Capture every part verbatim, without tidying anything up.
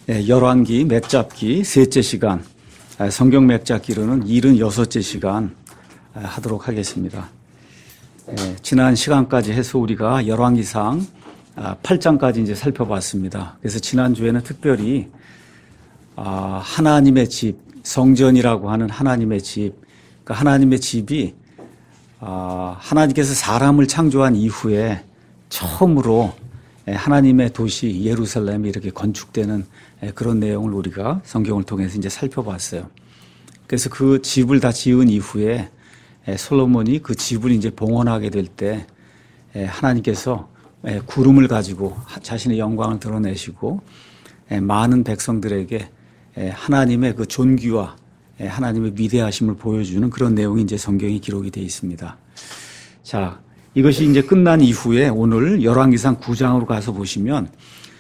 예, 열왕기 맥잡기 셋째 시간, 성경 맥잡기로는 칠십육째 시간 하도록 하겠습니다. 예, 지난 시간까지 해서 우리가 열왕기상 팔 장까지 이제 살펴봤습니다. 그래서 지난주에는 특별히 하나님의 집, 성전이라고 하는 하나님의 집, 그러니까 하나님의 집이 하나님께서 사람을 창조한 이후에 처음으로 하나님의 도시 예루살렘이 이렇게 건축되는 그런 내용을 우리가 성경을 통해서 이제 살펴봤어요. 그래서 그 집을 다 지은 이후에 솔로몬이 그 집을 이제 봉헌하게 될 때 하나님께서 구름을 가지고 자신의 영광을 드러내시고 많은 백성들에게 하나님의 그 존귀와 하나님의 위대하심을 보여주는 그런 내용이 이제 성경에 기록이 되어 있습니다. 자, 이것이 이제 끝난 이후에 오늘 열왕기상 구 장으로 가서 보시면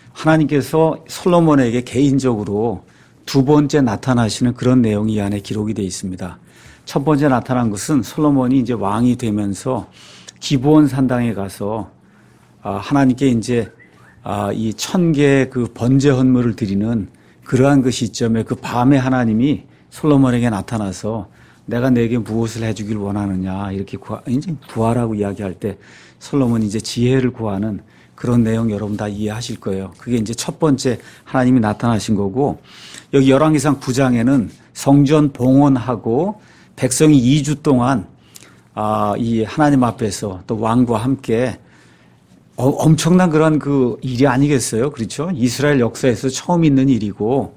하나님께서 솔로몬에게 개인적으로 두 번째 나타나시는 그런 내용이 이 안에 기록이 되어 있습니다. 첫 번째 나타난 것은 솔로몬이 이제 왕이 되면서 기브온 산당에 가서 하나님께 이제 이 천 개의 그 번제 헌물을 드리는 그러한 그 시점에 그 밤에 하나님이 솔로몬에게 나타나서 내가 내게 무엇을 해주길 원하느냐 이렇게 구하, 이제 구하라고 이야기할 때 솔로몬이 이제 지혜를 구하는 그런 내용 여러분 다 이해하실 거예요. 그게 이제 첫 번째 하나님이 나타나신 거고, 여기 열왕기상 구 장에는 성전 봉헌하고 백성이 이 주 동안 아, 이 하나님 앞에서 또 왕과 함께 어, 엄청난 그런 그 일이 아니겠어요? 그렇죠? 이스라엘 역사에서 처음 있는 일이고,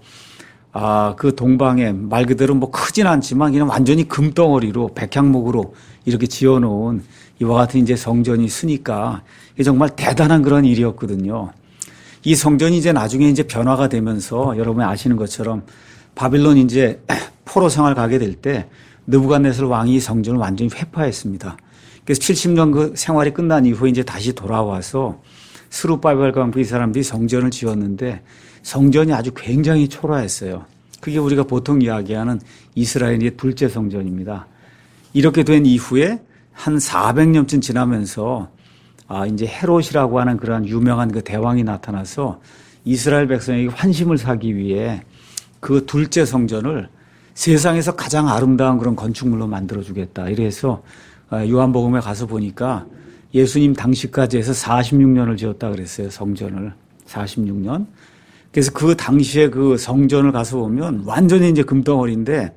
아, 그 동방에 말 그대로 뭐 크진 않지만 그냥 완전히 금덩어리로 백향목으로 이렇게 지어놓은 이와 같은 이제 성전이 있으니까 이게 정말 대단한 그런 일이었거든요. 이 성전이 이제 나중에 이제 변화가 되면서 여러분이 아시는 것처럼 바빌론 이제 포로 생활 가게 될 때 느부갓네살 왕이 성전을 완전히 회파했습니다. 그래서 칠십 년 그 생활이 끝난 이후에 이제 다시 돌아와서 스룹바벨과 함께 이 사람들이 성전을 지었는데 성전이 아주 굉장히 초라했어요. 그게 우리가 보통 이야기하는 이스라엘의 둘째 성전입니다. 이렇게 된 이후에 한 사백 년쯤 지나면서 아, 이제 헤롯이라고 하는 그런 유명한 그 대왕이 나타나서 이스라엘 백성에게 환심을 사기 위해 그 둘째 성전을 세상에서 가장 아름다운 그런 건축물로 만들어주겠다. 이래서 요한복음에 가서 보니까 예수님 당시까지 해서 사십육 년을 지었다 그랬어요. 성전을. 사십육 년. 그래서 그 당시에 그 성전을 가서 보면 완전히 이제 금덩어리인데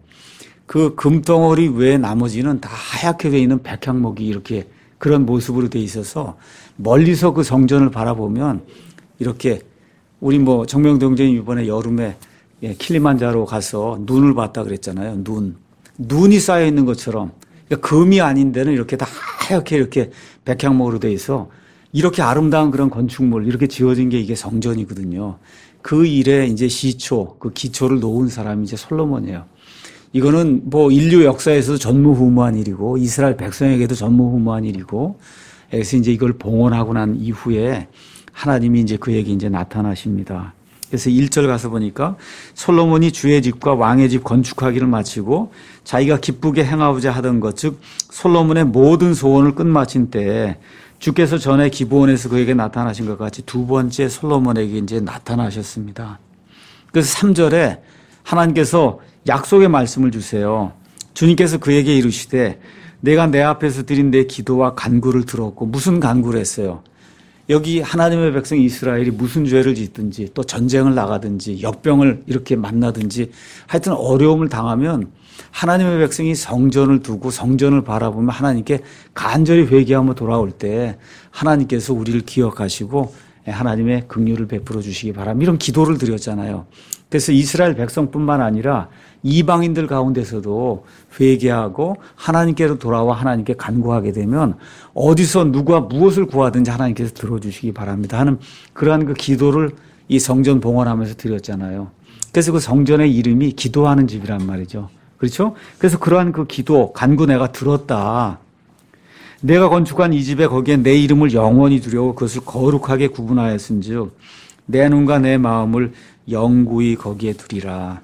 그 금덩어리 외에 나머지는 다 하얗게 되어 있는 백향목이 이렇게 그런 모습으로 되어 있어서 멀리서 그 성전을 바라보면 이렇게 우리 뭐 정명동전이 이번에 여름에 예, 킬리만자로 가서 눈을 봤다 그랬잖아요. 눈. 눈이 쌓여 있는 것처럼 그러니까 금이 아닌 데는 이렇게 다 하얗게 이렇게 백향목으로 되어 있어 이렇게 아름다운 그런 건축물 이렇게 지어진 게 이게 성전이거든요. 그 일에 이제 시초, 그 기초를 놓은 사람이 이제 솔로몬이에요. 이거는 뭐 인류 역사에서도 전무후무한 일이고 이스라엘 백성에게도 전무후무한 일이고 그래서 이제 이걸 봉헌하고 난 이후에 하나님이 이제 그에게 이제 나타나십니다. 그래서 일 절 가서 보니까 솔로몬이 주의 집과 왕의 집 건축하기를 마치고 자기가 기쁘게 행하고자 하던 것, 즉 솔로몬의 모든 소원을 끝마친 때에 주께서 전에 기브온에서 그에게 나타나신 것 같이 두 번째 솔로몬에게 이제 나타나셨습니다. 그래서 삼 절에 하나님께서 약속의 말씀을 주세요. 주님께서 그에게 이르시되 내가 내 앞에서 드린 내 기도와 간구를 들었고, 무슨 간구를 했어요? 여기 하나님의 백성 이스라엘이 무슨 죄를 짓든지 또 전쟁을 나가든지 역병을 이렇게 만나든지 하여튼 어려움을 당하면 하나님의 백성이 성전을 두고 성전을 바라보면 하나님께 간절히 회개하며 돌아올 때 하나님께서 우리를 기억하시고 하나님의 긍휼을 베풀어 주시기 바랍니다. 이런 기도를 드렸잖아요. 그래서 이스라엘 백성뿐만 아니라 이방인들 가운데서도 회개하고 하나님께로 돌아와 하나님께 간구하게 되면 어디서 누가 무엇을 구하든지 하나님께서 들어주시기 바랍니다 하는 그러한 그 기도를 이 성전 봉헌하면서 드렸잖아요. 그래서 그 성전의 이름이 기도하는 집이란 말이죠. 그렇죠? 그래서 그러한 그 기도, 간구 내가 들었다. 내가 건축한 이 집에 거기에 내 이름을 영원히 두려고 그것을 거룩하게 구분하였은즉 내 눈과 내 마음을 영구히 거기에 두리라.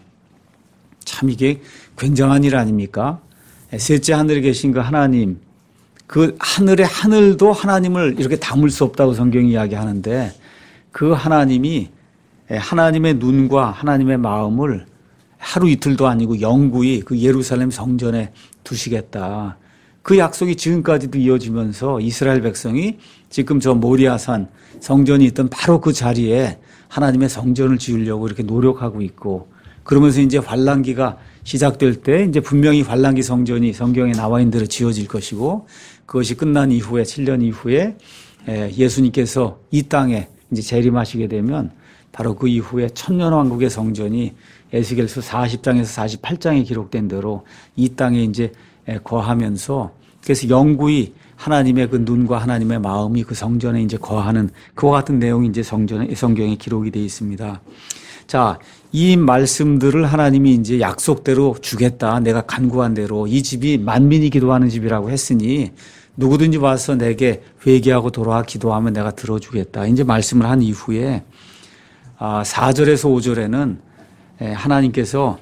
참 이게 굉장한 일 아닙니까? 셋째 하늘에 계신 그 하나님, 그 하늘의 하늘도 하나님을 이렇게 담을 수 없다고 성경이 이야기하는데 그 하나님이 하나님의 눈과 하나님의 마음을 하루 이틀도 아니고 영구히 그 예루살렘 성전에 두시겠다. 그 약속이 지금까지도 이어지면서 이스라엘 백성이 지금 저 모리아산 성전이 있던 바로 그 자리에 하나님의 성전을 지으려고 이렇게 노력하고 있고, 그러면서 이제 환란기가 시작될 때 이제 분명히 환란기 성전이 성경에 나와 있는 대로 지어질 것이고, 그것이 끝난 이후에 칠 년 이후에 예수님께서 이 땅에 이제 재림하시게 되면 바로 그 이후에 천년왕국의 성전이 에스겔서 사십 장에서 사십팔 장에 기록된 대로 이 땅에 이제 거하면서, 그래서 영구히 하나님의 그 눈과 하나님의 마음이 그 성전에 이제 거하는 그와 같은 내용이 이제 성전에, 성경에 기록이 되어 있습니다. 자, 이 말씀들을 하나님이 이제 약속대로 주겠다. 내가 간구한 대로 이 집이 만민이 기도하는 집이라고 했으니 누구든지 와서 내게 회개하고 돌아와 기도하면 내가 들어주겠다. 이제 말씀을 한 이후에 사 절에서 오 절에는 하나님께서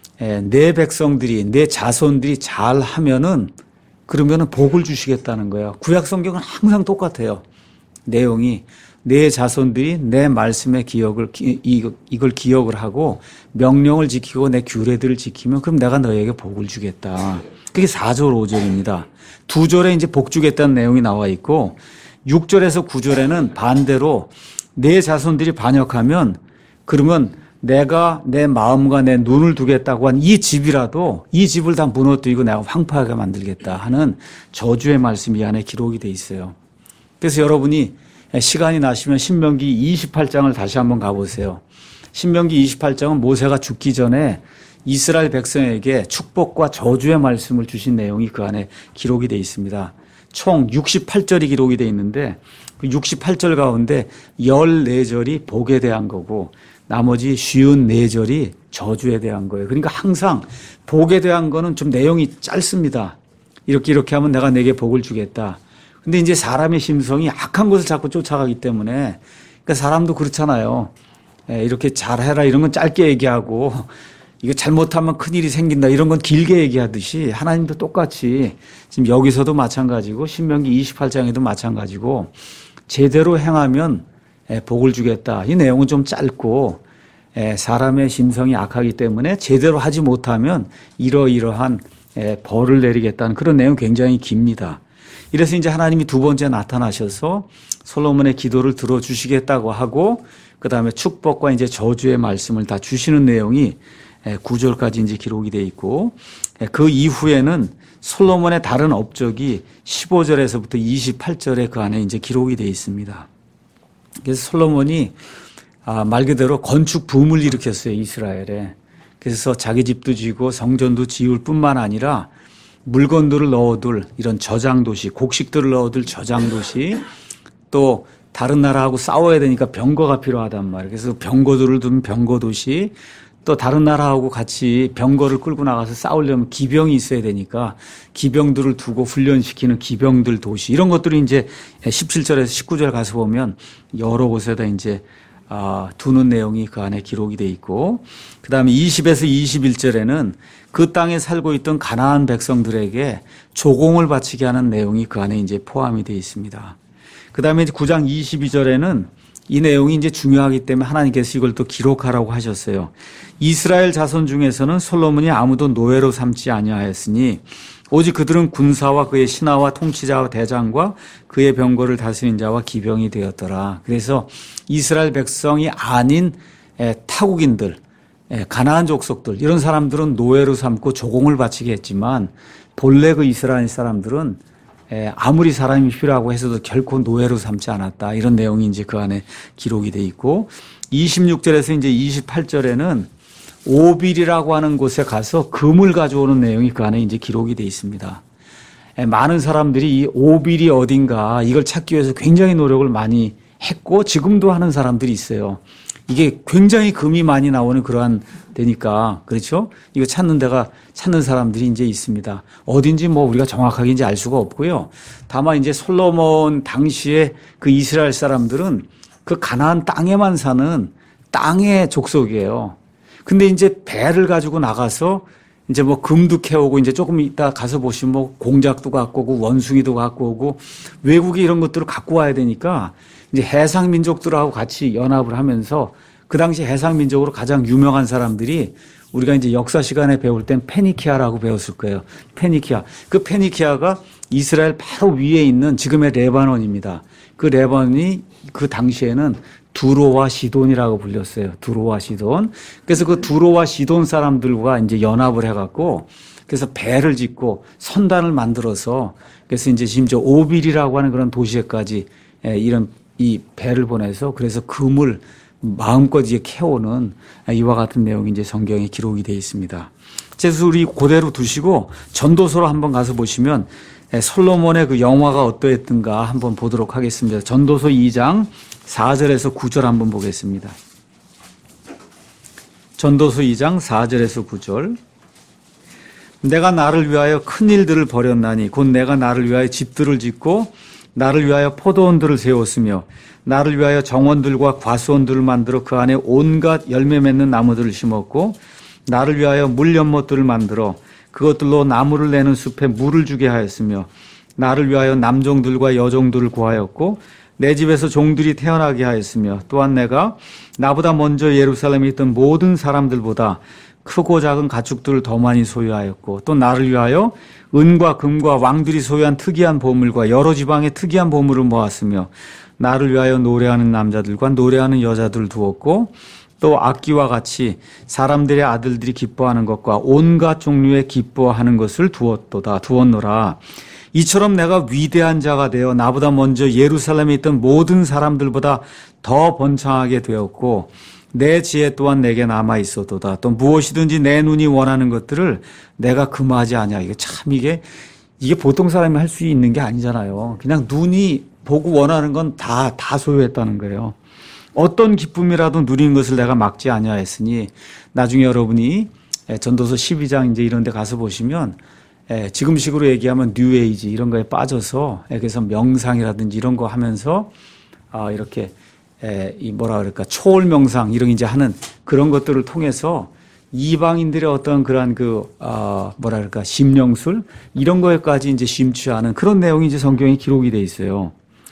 내 백성들이, 내 자손들이 잘하면은 그러면은 복을 주시겠다는 거예요. 구약 성경은 항상 똑같아요. 내용이 내 자손들이 내 말씀의 기억을 이걸 기억을 하고 명령을 지키고 내 규례들을 지키면 그럼 내가 너에게 복을 주겠다. 그게 사 절 오 절입니다. 두 절에 이제 복 주겠다는 내용이 나와 있고, 육 절에서 구 절에는 반대로 내 자손들이 반역하면 그러면 내가 내 마음과 내 눈을 두겠다고 한 이 집이라도 이 집을 다 무너뜨리고 내가 황폐하게 만들겠다 하는 저주의 말씀이 이 안에 기록이 돼 있어요. 그래서 여러분이 시간이 나시면 신명기 이십팔 장을 다시 한번 가보세요. 신명기 이십팔 장은 모세가 죽기 전에 이스라엘 백성에게 축복과 저주의 말씀을 주신 내용이 그 안에 기록이 돼 있습니다. 총 육십팔 절이 기록이 돼 있는데 그 육십팔 절 가운데 십사 절이 복에 대한 거고 나머지 오십사 절이 저주에 대한 거예요. 그러니까 항상 복에 대한 거는 좀 내용이 짧습니다. 이렇게 이렇게 하면 내가 내게 복을 주겠다. 근데 이제 사람의 심성이 악한 것을 자꾸 쫓아가기 때문에, 그러니까 사람도 그렇잖아요. 이렇게 잘해라 이런 건 짧게 얘기하고 이거 잘못하면 큰일이 생긴다 이런 건 길게 얘기하듯이 하나님도 똑같이 지금 여기서도 마찬가지고 신명기 이십팔 장에도 마찬가지고 제대로 행하면 복을 주겠다. 이 내용은 좀 짧고 사람의 심성이 악하기 때문에 제대로 하지 못하면 이러이러한 벌을 내리겠다는 그런 내용 굉장히 깁니다. 이래서 이제 하나님이 두 번째 나타나셔서 솔로몬의 기도를 들어주시겠다고 하고 그 다음에 축복과 이제 저주의 말씀을 다 주시는 내용이 구 절까지 이제 기록이 되어 있고, 그 이후에는 솔로몬의 다른 업적이 십오 절에서부터 이십팔 절에 그 안에 이제 기록이 되어 있습니다. 그래서 솔로몬이 말 그대로 건축 붐을 일으켰어요, 이스라엘에. 그래서 자기 집도 지고 성전도 지을 뿐만 아니라 물건들을 넣어둘 이런 저장도시, 곡식들을 넣어둘 저장도시, 또 다른 나라하고 싸워야 되니까 병거가 필요하단 말이에요. 그래서 병거들을 둔 병거도시, 또 다른 나라하고 같이 병거를 끌고 나가서 싸우려면 기병이 있어야 되니까 기병들을 두고 훈련시키는 기병들 도시, 이런 것들이 이제 십칠 절에서 십구 절 가서 보면 여러 곳에다 이제 아, 두는 내용이 그 안에 기록이 돼 있고, 그 다음에 이십에서 이십일 절에는 그 땅에 살고 있던 가나안 백성들에게 조공을 바치게 하는 내용이 그 안에 이제 포함이 되어 있습니다. 그 다음에 구 장 이십이 절에는 이 내용이 이제 중요하기 때문에 하나님께서 이걸 또 기록하라고 하셨어요. 이스라엘 자손 중에서는 솔로몬이 아무도 노예로 삼지 아니하였으니 오직 그들은 군사와 그의 신하와 통치자와 대장과 그의 병거를 다스린 자와 기병이 되었더라. 그래서 이스라엘 백성이 아닌 타국인들, 가나안 족속들, 이런 사람들은 노예로 삼고 조공을 바치게 했지만 본래 그 이스라엘 사람들은 아무리 사람이 필요하고 해서도 결코 노예로 삼지 않았다. 이런 내용이 이제 그 안에 기록이 돼 있고, 이십육 절에서 이제 이십팔 절에는 오빌이라고 하는 곳에 가서 금을 가져오는 내용이 그 안에 이제 기록이 돼 있습니다. 많은 사람들이 이 오빌이 어딘가 이걸 찾기 위해서 굉장히 노력을 많이 했고 지금도 하는 사람들이 있어요. 이게 굉장히 금이 많이 나오는 그러한 데니까, 그렇죠? 이거 찾는 데가 찾는 사람들이 이제 있습니다. 어딘지 뭐 우리가 정확하게 이제 알 수가 없고요. 다만 이제 솔로몬 당시에 그 이스라엘 사람들은 그 가나안 땅에만 사는 땅의 족속이에요. 근데 이제 배를 가지고 나가서 이제 뭐 금도 캐오고 이제 조금 이따 가서 보시면 뭐 공작도 갖고 오고 원숭이도 갖고 오고 외국에 이런 것들을 갖고 와야 되니까 이제 해상 민족들하고 같이 연합을 하면서 그 당시 해상민족으로 가장 유명한 사람들이 우리가 이제 역사 시간에 배울 땐 페니키아라고 배웠을 거예요. 페니키아. 그 페니키아가 이스라엘 바로 위에 있는 지금의 레바논입니다. 그 레바논이 그 당시에는 두로와 시돈이라고 불렸어요. 두로와 시돈. 그래서 그 두로와 시돈 사람들과 이제 연합을 해갖고 그래서 배를 짓고 선단을 만들어서 그래서 이제 심지어 오빌이라고 하는 그런 도시에까지 이런 이 배를 보내서 그래서 금을 마음껏 이제 캐오는 이와 같은 내용이 이제 성경에 기록이 되어 있습니다. 그래서 우리 그대로 두시고 전도서로 한번 가서 보시면 솔로몬의 그 영화가 어떠했던가 한번 보도록 하겠습니다. 전도서 이 장 사 절에서 구 절 한번 보겠습니다. 전도서 이 장 사 절에서 구 절. 내가 나를 위하여 큰 일들을 벌였나니 곧 내가 나를 위하여 집들을 짓고 나를 위하여 포도원들을 세웠으며 나를 위하여 정원들과 과수원들을 만들어 그 안에 온갖 열매 맺는 나무들을 심었고 나를 위하여 물 연못들을 만들어 그것들로 나무를 내는 숲에 물을 주게 하였으며 나를 위하여 남종들과 여종들을 구하였고 내 집에서 종들이 태어나게 하였으며 또한 내가 나보다 먼저 예루살렘에 있던 모든 사람들보다 크고 작은 가축들을 더 많이 소유하였고 또 나를 위하여 은과 금과 왕들이 소유한 특이한 보물과 여러 지방의 특이한 보물을 모았으며 나를 위하여 노래하는 남자들과 노래하는 여자들을 두었고 또 악기와 같이 사람들의 아들들이 기뻐하는 것과 온갖 종류의 기뻐하는 것을 두었도다 두었노라. 이처럼 내가 위대한 자가 되어 나보다 먼저 예루살렘에 있던 모든 사람들보다 더 번창하게 되었고 내 지혜 또한 내게 남아 있어도다. 또 무엇이든지 내 눈이 원하는 것들을 내가 금하지 아니하. 이게 참 이게 이게 보통 사람이 할 수 있는 게 아니잖아요. 그냥 눈이 보고 원하는 건 다 다 소유했다는 거예요. 어떤 기쁨이라도 누리는 것을 내가 막지 아니하였으니 나중에 여러분이 전도서 십이 장 이제 이런 데 가서 보시면 지금식으로 얘기하면 뉴에이지 이런 거에 빠져서 그래서 명상이라든지 이런 거 하면서 이렇게 이 뭐라 그럴까 초월 명상 이런 이제 하는 그런 것들을 통해서 이방인들의 어떤 그러한 그 어 뭐라 그럴까 심령술 이런 거에까지 이제 심취하는 그런 내용이 이제 성경에 기록이 돼 있어요.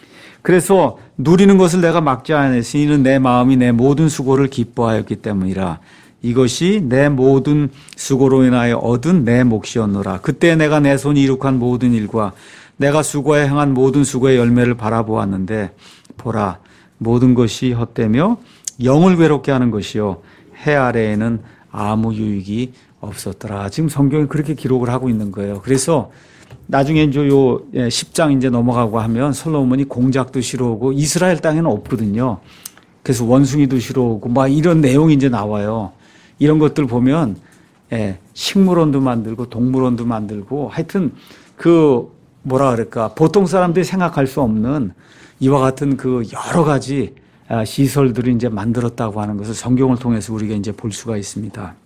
그래서 누리는 것을 내가 막지 않았으니 이는 내 마음이 내 모든 수고를 기뻐하였기 때문이라. 이것이 내 모든 수고로 인하여 얻은 내 몫이었노라. 그때 내가 내 손이 이룩한 모든 일과 내가 수고에 행한 모든 수고의 열매를 바라보았는데 보라 모든 것이 헛되며 영을 괴롭게 하는 것이요 해 아래에는 아무 유익이 없었더라. 지금 성경이 그렇게 기록을 하고 있는 거예요. 그래서 나중에 이제 요 십 장 이제 넘어가고 하면 솔로몬이 공작도 싫어오고 이스라엘 땅에는 없거든요. 그래서 원숭이도 싫어오고 막 이런 내용이 이제 나와요. 이런 것들 보면 식물원도 만들고 동물원도 만들고 하여튼 그 뭐라 그럴까 보통 사람들이 생각할 수 없는 이와 같은 그 여러 가지 시설들을 이제 만들었다고 하는 것을 성경을 통해서 우리가 이제 볼 수가 있습니다.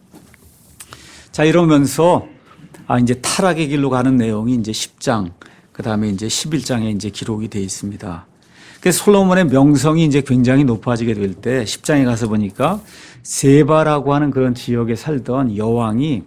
자, 이러면서 아, 이제 타락의 길로 가는 내용이 이제 십 장, 그 다음에 이제 십일 장에 이제 기록이 되어 있습니다. 그래서 솔로몬의 명성이 이제 굉장히 높아지게 될 때 십 장에 가서 보니까 세바라고 하는 그런 지역에 살던 여왕이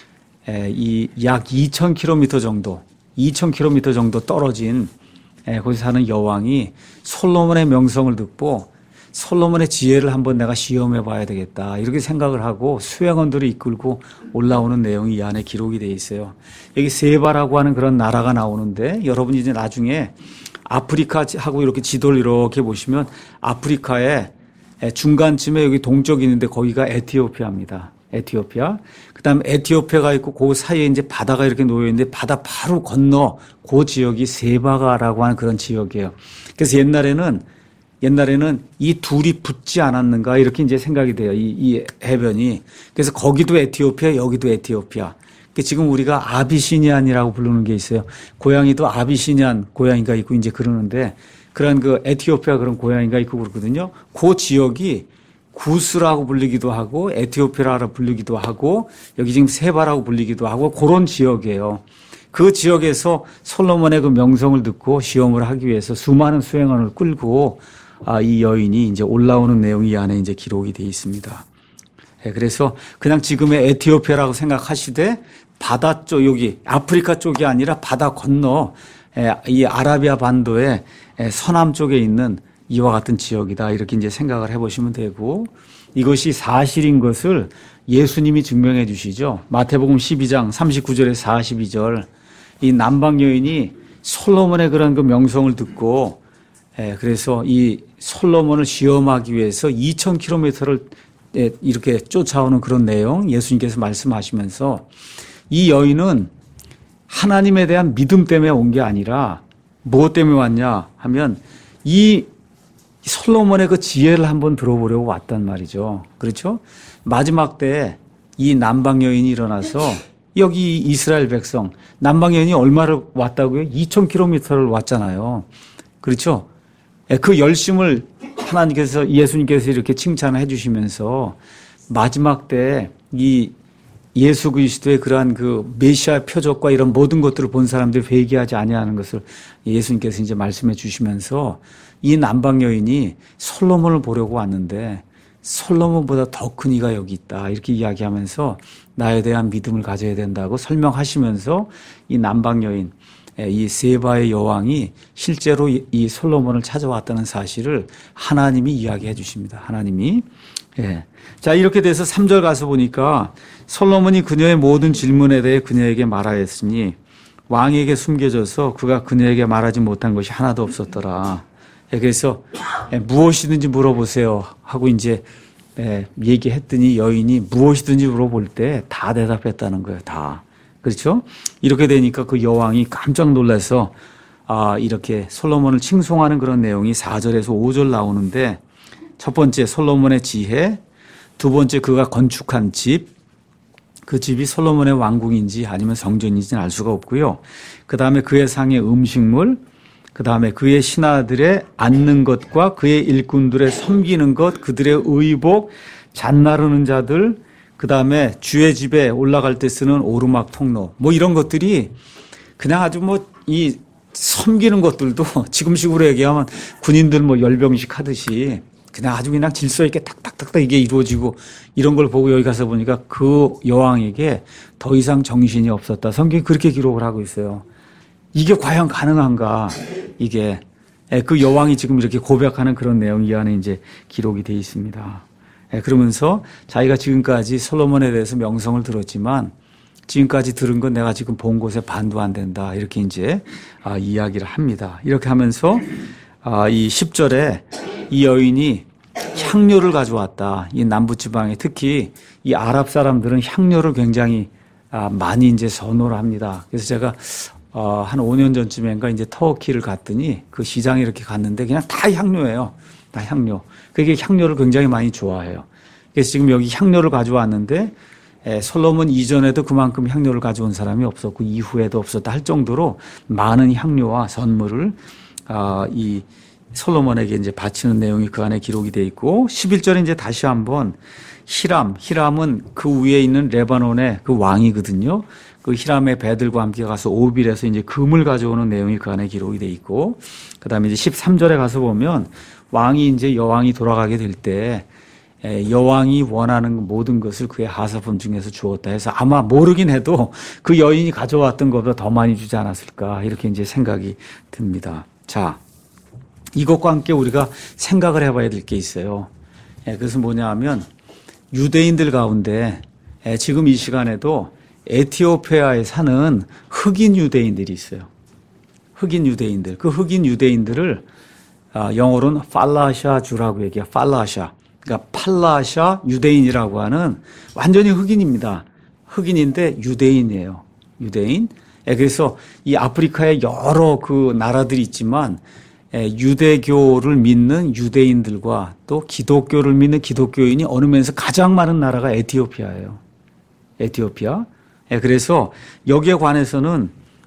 이 약 이천 킬로미터 정도, 이천 킬로미터 정도 떨어진 거기서 사는 여왕이 솔로몬의 명성을 듣고 솔로몬의 지혜를 한번 내가 시험해 봐야 되겠다 이렇게 생각을 하고 수행원들을 이끌고 올라오는 내용이 이 안에 기록이 되어 있어요. 여기 세바라고 하는 그런 나라가 나오는데 여러분이 이제 나중에 아프리카하고 이렇게 지도를 이렇게 보시면 아프리카의 중간쯤에 여기 동쪽이 있는데 거기가 에티오피아입니다. 에티오피아. 그 다음에 에티오피아가 있고 그 사이에 이제 바다가 이렇게 놓여 있는데 바다 바로 건너 그 지역이 세바가라고 하는 그런 지역이에요. 그래서 옛날에는 옛날에는 이 둘이 붙지 않았는가 이렇게 이제 생각이 돼요. 이, 이 해변이. 그래서 거기도 에티오피아, 여기도 에티오피아. 지금 우리가 아비시니안이라고 부르는 게 있어요. 고양이도 아비시니안 고양이가 있고 이제 그러는데 그런 그 에티오피아 그런 고양이가 있고 그렇거든요. 그 지역이 구스라고 불리기도 하고 에티오피아라고 불리기도 하고 여기 지금 세바라고 불리기도 하고 그런 지역이에요. 그 지역에서 솔로몬의 그 명성을 듣고 시험을 하기 위해서 수많은 수행원을 끌고 아, 이 여인이 이제 올라오는 내용이 이 안에 이제 기록이 되어 있습니다. 예, 그래서 그냥 지금의 에티오피아라고 생각하시되 바다 쪽 여기 아프리카 쪽이 아니라 바다 건너 예, 이 아라비아 반도의 예, 서남 쪽에 있는 이와 같은 지역이다. 이렇게 이제 생각을 해보시면 되고, 이것이 사실인 것을 예수님이 증명해 주시죠. 마태복음 십이 장 삼십구 절에서 사십이 절, 이 남방 여인이 솔로몬의 그런 그 명성을 듣고, 예, 그래서 이 솔로몬을 시험하기 위해서 이천 킬로미터를 예, 이렇게 쫓아오는 그런 내용 예수님께서 말씀하시면서, 이 여인은 하나님에 대한 믿음 때문에 온 게 아니라 무엇 때문에 왔냐 하면 이 솔로몬의 그 지혜를 한번 들어보려고 왔단 말이죠. 그렇죠? 마지막 때 이 남방 여인이 일어나서 여기 이스라엘 백성, 남방 여인이 얼마를 왔다고요? 이천 킬로미터를 왔잖아요. 그렇죠? 그 열심을 하나님께서, 예수님께서 이렇게 칭찬을 해 주시면서 마지막 때 이 예수 그리스도의 그러한 그 메시아 표적과 이런 모든 것들을 본 사람들이 회개하지 아니하는 것을 예수님께서 이제 말씀해 주시면서, 이 남방 여인이 솔로몬을 보려고 왔는데 솔로몬보다 더 큰 이가 여기 있다, 이렇게 이야기하면서 나에 대한 믿음을 가져야 된다고 설명하시면서, 이 남방 여인, 이 세바의 여왕이 실제로 이 솔로몬을 찾아왔다는 사실을 하나님이 이야기해 주십니다. 하나님이. 예. 자, 이렇게 돼서 삼 절 가서 보니까 솔로몬이 그녀의 모든 질문에 대해 그녀에게 말하였으니 왕에게 숨겨져서 그가 그녀에게 말하지 못한 것이 하나도 없었더라. 예, 그래서 예, 무엇이든지 물어보세요 하고 이제 예, 얘기했더니 여인이 무엇이든지 물어볼 때 다 대답했다는 거예요. 다. 그렇죠? 이렇게 되니까 그 여왕이 깜짝 놀라서 아, 이렇게 솔로몬을 칭송하는 그런 내용이 사 절에서 오 절 나오는데, 첫 번째 솔로몬의 지혜, 두 번째 그가 건축한 집, 그 집이 솔로몬의 왕궁인지 아니면 성전인지는 알 수가 없고요. 그 다음에 그의 상의 음식물, 그 다음에 그의 신하들의 앉는 것과 그의 일꾼들의 섬기는 것, 그들의 의복, 잣나르는 자들, 그 다음에 주의 집에 올라갈 때 쓰는 오르막 통로, 뭐 이런 것들이 그냥 아주 뭐 이 섬기는 것들도 지금식으로 얘기하면 군인들 뭐 열병식 하듯이 그냥 아주 그냥 질서 있게 탁탁탁탁 이게 이루어지고, 이런 걸 보고 여기 가서 보니까 그 여왕에게 더 이상 정신이 없었다. 성경이 그렇게 기록을 하고 있어요. 이게 과연 가능한가? 이게 그 여왕이 지금 이렇게 고백하는 그런 내용이 이 안에 이제 기록이 되어 있습니다. 그러면서 자기가 지금까지 솔로몬에 대해서 명성을 들었지만 지금까지 들은 건 내가 지금 본 곳에 반도 안 된다, 이렇게 이제 아, 이야기를 합니다. 이렇게 하면서 아, 이 십 절에 이 여인이 향료를 가져왔다. 이 남부지방에 특히 이 아랍 사람들은 향료를 굉장히 아, 많이 이제 선호를 합니다. 그래서 제가 어, 한 오 년 전쯤인가 이제 터키를 갔더니 그 시장에 이렇게 갔는데 그냥 다 향료예요. 다 향료. 그게 향료를 굉장히 많이 좋아해요. 그래서 지금 여기 향료를 가져왔는데 에, 솔로몬 이전에도 그만큼 향료를 가져온 사람이 없었고 이후에도 없었다 할 정도로 많은 향료와 선물을 아, 이 솔로몬에게 이제 바치는 내용이 그 안에 기록이 돼 있고, 십일 절에 이제 다시 한번 히람, 히람은 그 위에 있는 레바논의 그 왕이거든요. 그 히람의 배들과 함께 가서 오빌에서 이제 금을 가져오는 내용이 그 안에 기록이 돼 있고, 그 다음에 이제 십삼 절에 가서 보면 왕이 이제 여왕이 돌아가게 될 때 여왕이 원하는 모든 것을 그의 하사품 중에서 주었다 해서 아마 모르긴 해도 그 여인이 가져왔던 것보다 더 많이 주지 않았을까, 이렇게 이제 생각이 듭니다. 자, 이것과 함께 우리가 생각을 해봐야 될 게 있어요. 그래서 뭐냐 하면 유대인들 가운데 지금 이 시간에도 에티오피아에 사는 흑인 유대인들이 있어요. 흑인 유대인들. 그 흑인 유대인들을 영어로는 팔라샤주라고 얘기해요. 팔라샤. 그러니까 팔라샤 유대인이라고 하는 완전히 흑인입니다. 흑인인데 유대인이에요. 유대인. 그래서 이 아프리카에 여러 그 나라들이 있지만 유대교를 믿는 유대인들과 또 기독교를 믿는 기독교인이 어느 면에서 가장 많은 나라가 에티오피아예요. 에티오피아. 그래서 여기에 관해서는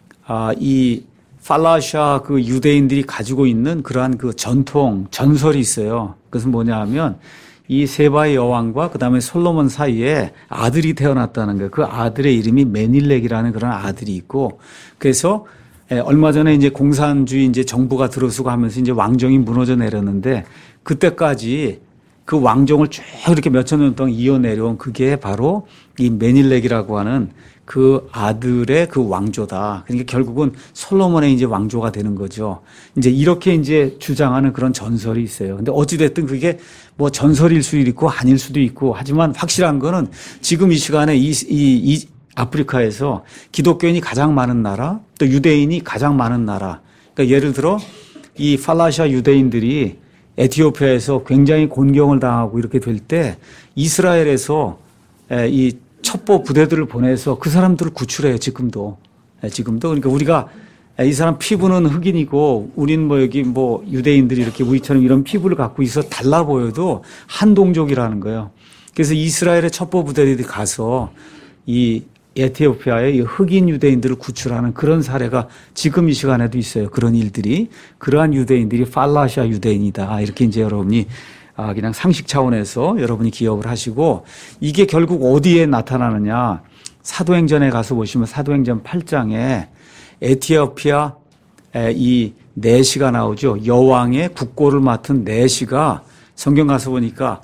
이 팔라샤 그 유대인들이 가지고 있는 그러한 그 전통, 전설이 있어요. 그것은 뭐냐 하면 이 세바의 여왕과 그 다음에 솔로몬 사이에 아들이 태어났다는 거예요. 그 아들의 이름이 메닐렉이라는 그런 아들이 있고, 그래서 얼마 전에 이제 공산주의 이제 정부가 들어서고 하면서 이제 왕정이 무너져 내렸는데, 그때까지 그 왕종을 쭉 이렇게 몇천 년 동안 이어내려온 그게 바로 이 메닐렉이라고 하는 그 아들의 그 왕조다. 그러니까 결국은 솔로몬의 이제 왕조가 되는 거죠. 이제 이렇게 이제 주장하는 그런 전설이 있어요. 근데 어찌됐든 그게 뭐 전설일 수도 있고 아닐 수도 있고 하지만 확실한 거는 지금 이 시간에 이, 이, 이 아프리카에서 기독교인이 가장 많은 나라 또 유대인이 가장 많은 나라. 그러니까 예를 들어 이 팔라시아 유대인들이 에티오피아에서 굉장히 곤경을 당하고 이렇게 될 때 이스라엘에서 이 첩보 부대들을 보내서 그 사람들을 구출해요. 지금도. 지금도. 그러니까 우리가 이 사람 피부는 흑인이고 우리는 뭐 여기 뭐 유대인들이 이렇게 우리처럼 이런 피부를 갖고 있어 달라 보여도 한 동족이라는 거예요. 그래서 이스라엘의 첩보 부대들이 가서 이 에티오피아의 흑인 유대인들을 구출하는 그런 사례가 지금 이 시간에도 있어요. 그런 일들이. 그러한 유대인들이 팔라시아 유대인이다. 이렇게 이제 여러분이 아, 그냥 상식 차원에서 여러분이 기억을 하시고 이게 결국 어디에 나타나느냐. 사도행전에 가서 보시면 사도행전 팔 장에 에티오피아 이 내시가 나오죠. 여왕의 국고를 맡은 내시가 성경 가서 보니까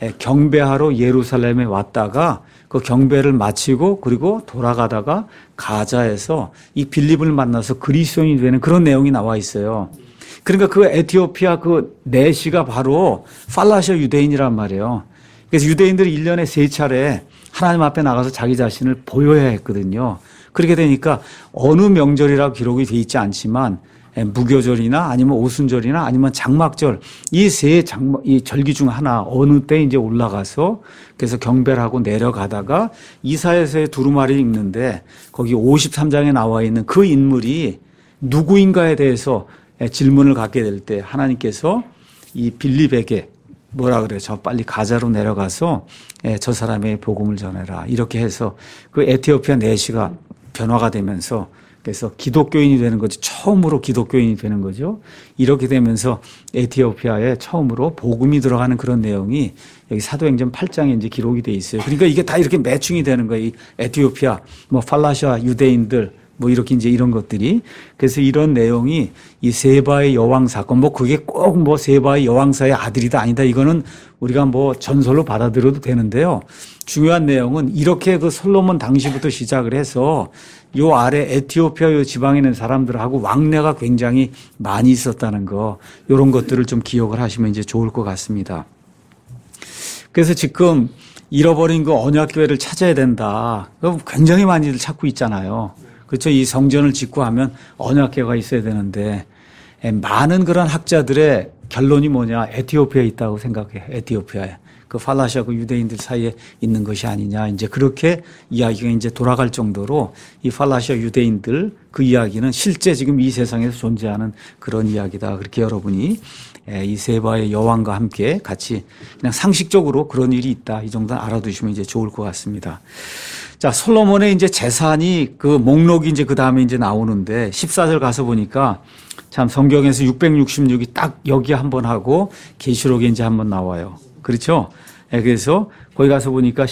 경배하러 예루살렘에 왔다가 그 경배를 마치고 그리고 돌아가다가 가자에서 이 빌립을 만나서 그리스도인이 되는 그런 내용이 나와 있어요. 그러니까 그 에티오피아 그 내시가 바로 팔라시아 유대인이란 말이에요. 그래서 유대인들이 일 년에 세 차례 하나님 앞에 나가서 자기 자신을 보여야 했거든요. 그렇게 되니까 어느 명절이라고 기록이 돼 있지 않지만 무교절이나 아니면 오순절이나 아니면 장막절 이 세 장막 이 절기 중 하나 어느 때 이제 올라가서 그래서 경배를 하고 내려가다가 이사야서의 두루마리 읽는데 거기 오십삼 장에 나와 있는 그 인물이 누구인가에 대해서 질문을 갖게 될 때 하나님께서 이 빌립에게 뭐라 그래요? 저 빨리 가자로 내려가서 저 사람의 복음을 전해라. 이렇게 해서 그 에티오피아 내시가 변화가 되면서 그래서 기독교인이 되는 거죠. 처음으로 기독교인이 되는 거죠. 이렇게 되면서 에티오피아에 처음으로 복음이 들어가는 그런 내용이 여기 사도행전 팔 장에 이제 기록이 돼 있어요. 그러니까 이게 다 이렇게 매칭이 되는 거예요. 이 에티오피아, 뭐 팔라시아 유대인들, 뭐 이렇게 이제 이런 것들이. 그래서 이런 내용이 이 세바의 여왕 사건, 뭐 그게 꼭 뭐 세바의 여왕사의 아들이다 아니다. 이거는 우리가 뭐 전설로 받아들여도 되는데요. 중요한 내용은 이렇게 그 솔로몬 당시부터 시작을 해서 요 아래 에티오피아 요 지방에 있는 사람들하고 왕래가 굉장히 많이 있었다는 거, 요런 것들을 좀 기억을 하시면 이제 좋을 것 같습니다. 그래서 지금 잃어버린 그 언약교회를 찾아야 된다. 굉장히 많이들 찾고 있잖아요. 그렇죠. 이 성전을 짓고 하면 언약궤가 있어야 되는데 많은 그런 학자들의 결론이 뭐냐. 에티오피아에 있다고 생각해. 에티오피아에. 그 팔라시아 그 유대인들 사이에 있는 것이 아니냐. 이제 그렇게 이야기가 이제 돌아갈 정도로 이 팔라시아 유대인들 그 이야기는 실제 지금 이 세상에서 존재하는 그런 이야기다. 그렇게 여러분이 이 세바의 여왕과 함께 같이 그냥 상식적으로 그런 일이 있다. 이 정도는 알아두시면 이제 좋을 것 같습니다. 자, 솔로몬의 이제 재산이 그 목록이 이제 그 다음에 이제 나오는데 십사 절 가서 보니까 참 성경에서 육백육십육이 딱 여기 한번 하고 계시록에 이제 한번 나와요. 그렇죠? 그래서 거기 가서 보니까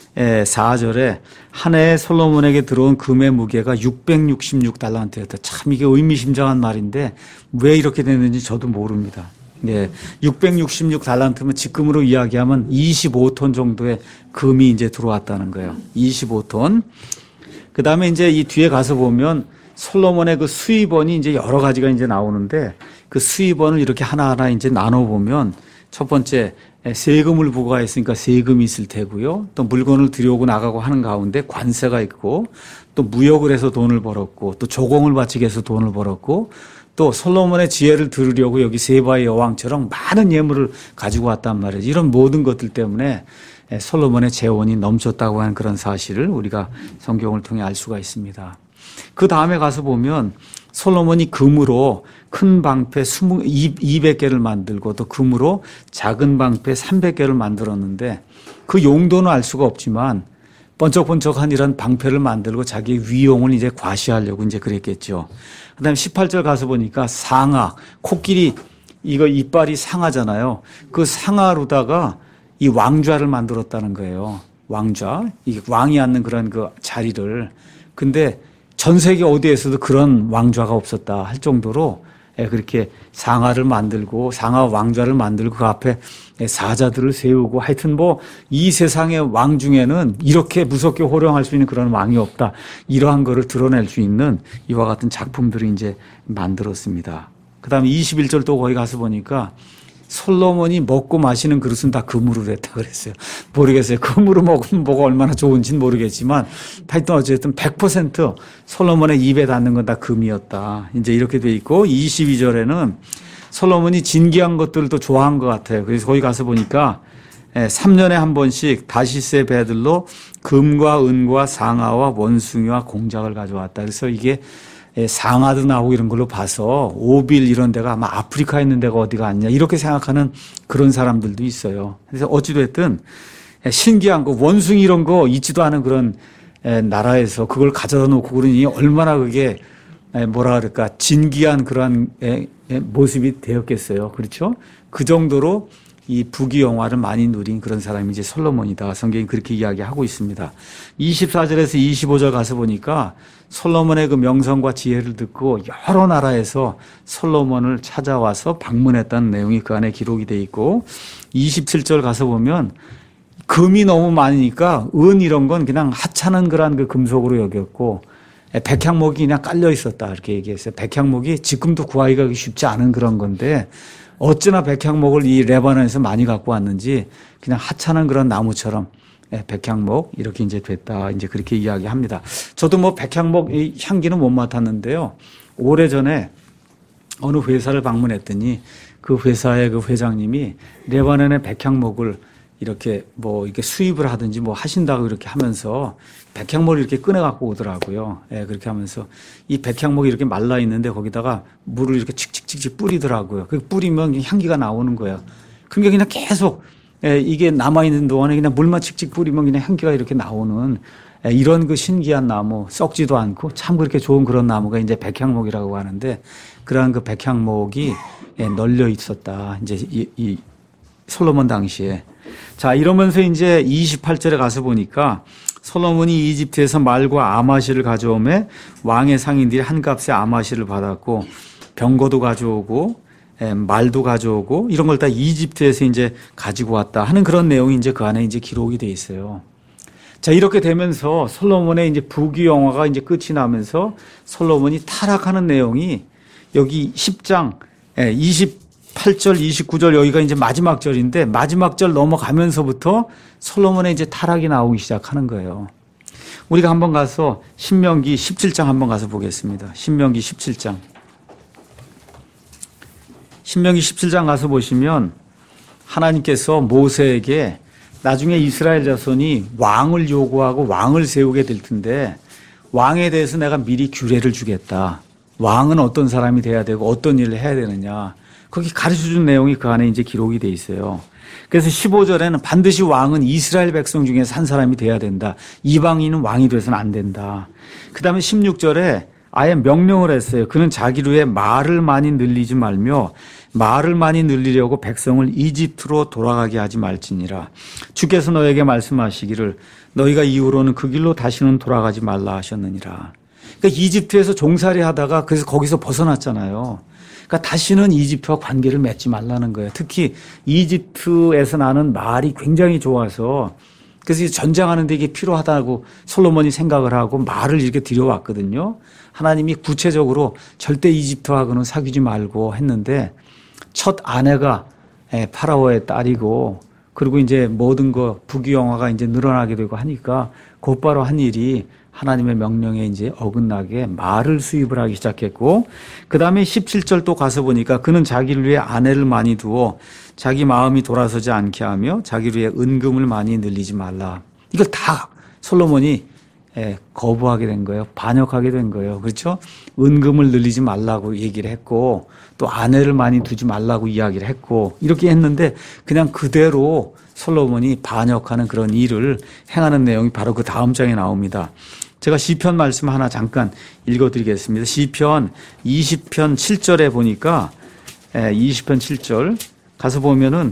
십사 절에 한 해에 솔로몬에게 들어온 금의 무게가 육백육십육 달란트였다. 참 이게 의미심장한 말인데 왜 이렇게 됐는지 저도 모릅니다. 네, 육백육십육 달란트면 지금으로 이야기하면 이십오 톤 정도의 금이 이제 들어왔다는 거예요. 이십오 톤. 그 다음에 이제 이 뒤에 가서 보면 솔로몬의 그 수입원이 이제 여러 가지가 이제 나오는데 그 수입원을 이렇게 하나하나 이제 나눠보면 첫 번째 세금을 부과했으니까 세금이 있을 테고요. 또 물건을 들여오고 나가고 하는 가운데 관세가 있고 또 무역을 해서 돈을 벌었고 또 조공을 바치게 해서 돈을 벌었고 또 솔로몬의 지혜를 들으려고 여기 세바의 여왕처럼 많은 예물을 가지고 왔단 말이에요. 이런 모든 것들 때문에 솔로몬의 재원이 넘쳤다고 하는 그런 사실을 우리가 성경을 통해 알 수가 있습니다. 그 다음에 가서 보면 솔로몬이 금으로 큰 방패 이백 개를 만들고 또 금으로 작은 방패 삼백 개를 만들었는데 그 용도는 알 수가 없지만 번쩍번쩍한 이런 방패를 만들고 자기의 위용을 이제 과시하려고 이제 그랬겠죠. 그 다음에 십팔 절 가서 보니까 상아, 코끼리, 이거 이빨이 상아잖아요. 그 상아로다가 이 왕좌를 만들었다는 거예요. 왕좌. 이게 왕이 앉는 그런 그 자리를. 근데 전 세계 어디에서도 그런 왕좌가 없었다 할 정도로 그렇게 상하를 만들고 상하 왕좌를 만들고 그 앞에 사자들을 세우고 하여튼 뭐 이 세상의 왕 중에는 이렇게 무섭게 호령할 수 있는 그런 왕이 없다. 이러한 거를 드러낼 수 있는 이와 같은 작품들을 이제 만들었습니다. 그 다음에 이십일 절 또 거기 가서 보니까 솔로몬이 먹고 마시는 그릇은 다 금으로 됐다 그랬어요. 모르겠어요. 금으로 먹으면 뭐가 얼마나 좋은지는 모르겠지만 하여튼 어쨌든 백 퍼센트 솔로몬의 입에 닿는 건 다 금이었다. 이제 이렇게 돼 있고 이십이 절에는 솔로몬이 진귀한 것들을 또 좋아한 것 같아요. 그래서 거기 가서 보니까 삼 년에 한 번씩 다시스의 배들로 금과 은과 상아와 원숭이와 공작을 가져왔다. 그래서 이게 상아도 나오고 이런 걸로 봐서 오빌 이런 데가 아마 아프리카에 있는 데가 어디가 아니냐 이렇게 생각하는 그런 사람들도 있어요. 그래서 어찌됐든 신기한 거 원숭이 이런 거 있지도 않은 그런 나라에서 그걸 가져다 놓고 그러니 얼마나 그게 뭐라 그럴까 진귀한 그런 모습이 되었겠어요. 그렇죠? 그 정도로 이 부귀영화를 많이 누린 그런 사람이 이제 솔로몬이다. 성경이 그렇게 이야기하고 있습니다. 이십사 절에서 이십오 절 가서 보니까 솔로몬의 그 명성과 지혜를 듣고 여러 나라에서 솔로몬을 찾아와서 방문했다는 내용이 그 안에 기록이 돼 있고 이십칠 절 가서 보면 금이 너무 많으니까 은 이런 건 그냥 하찮은 그런 그 금속으로 여겼고 백향목이 그냥 깔려 있었다 이렇게 얘기했어요. 백향목이 지금도 구하기가 쉽지 않은 그런 건데 어찌나 백향목을 이 레바논에서 많이 갖고 왔는지 그냥 하찮은 그런 나무처럼 백향목 이렇게 이제 됐다. 이제 그렇게 이야기합니다. 저도 뭐 백향목 이 향기는 못 맡았는데요. 오래전에 어느 회사를 방문했더니 그 회사의 그 회장님이 레바논의 백향목을 이렇게 뭐 이렇게 수입을 하든지 뭐 하신다고 이렇게 하면서 백향목을 이렇게 꺼내 갖고 오더라고요. 예, 그렇게 하면서 이 백향목이 이렇게 말라 있는데 거기다가 물을 이렇게 칙칙칙칙 뿌리더라고요. 그 뿌리면 향기가 나오는 거예요. 그러니까 그냥 계속 예, 이게 남아 있는 동안에 그냥 물만 칙칙 뿌리면 그냥 향기가 이렇게 나오는 예, 이런 그 신기한 나무 썩지도 않고 참 그렇게 좋은 그런 나무가 이제 백향목이라고 하는데 그러한 그 백향목이 예, 널려 있었다. 이제 이, 이 솔로몬 당시에. 자, 이러면서 이제 이십팔 절에 가서 보니까 솔로몬이 이집트에서 말과 아마시를 가져오매 왕의 상인들이 한 값에 아마시를 받았고 병거도 가져오고 말도 가져오고 이런 걸 다 이집트에서 이제 가지고 왔다 하는 그런 내용이 이제 그 안에 이제 기록이 돼 있어요. 자, 이렇게 되면서 솔로몬의 이제 부귀영화가 이제 끝이 나면서 솔로몬이 타락하는 내용이 여기 십 장 이십팔 절, 이십구 절 여기가 이제 마지막 절인데 마지막 절 넘어가면서부터 솔로몬의 이제 타락이 나오기 시작하는 거예요. 우리가 한번 가서 신명기 십칠 장 한번 가서 보겠습니다. 신명기 십칠 장. 신명기 십칠 장 가서 보시면 하나님께서 모세에게 나중에 이스라엘 자손이 왕을 요구하고 왕을 세우게 될 텐데 왕에 대해서 내가 미리 규례를 주겠다. 왕은 어떤 사람이 돼야 되고 어떤 일을 해야 되느냐. 거기 가르쳐준 내용이 그 안에 이제 기록이 돼 있어요. 그래서 십오 절에는 반드시 왕은 이스라엘 백성 중에서 한 사람이 돼야 된다. 이방인은 왕이 돼서는 안 된다. 그 다음에 십육 절에 아예 명령을 했어요. 그는 자기를 위해 말을 많이 늘리지 말며 말을 많이 늘리려고 백성을 이집트로 돌아가게 하지 말지니라. 주께서 너에게 말씀하시기를 너희가 이후로는 그 길로 다시는 돌아가지 말라 하셨느니라. 그러니까 이집트에서 종살이 하다가 그래서 거기서 벗어났잖아요. 그러니까 다시는 이집트와 관계를 맺지 말라는 거예요. 특히 이집트에서 나는 말이 굉장히 좋아서 그래서 전쟁하는 데 이게 필요하다고 솔로몬이 생각을 하고 말을 이렇게 들여왔거든요. 하나님이 구체적으로 절대 이집트하고는 사귀지 말고 했는데 첫 아내가 파라오의 딸이고 그리고 이제 모든 거 부귀영화가 이제 늘어나게 되고 하니까 곧바로 한 일이 하나님의 명령에 이제 어긋나게 말을 수입을 하기 시작했고 그 다음에 십칠 절 또 가서 보니까 그는 자기를 위해 아내를 많이 두어 자기 마음이 돌아서지 않게 하며 자기를 위해 은금을 많이 늘리지 말라. 이걸 다 솔로몬이 거부하게 된 거예요. 반역하게 된 거예요. 그렇죠? 은금을 늘리지 말라고 얘기를 했고 또 아내를 많이 두지 말라고 이야기를 했고 이렇게 했는데 그냥 그대로 솔로몬이 반역하는 그런 일을 행하는 내용이 바로 그 다음 장에 나옵니다. 제가 시편 말씀 하나 잠깐 읽어드리겠습니다. 시편 이십 편 칠 절에 보니까 이십 편 칠 절 가서 보면은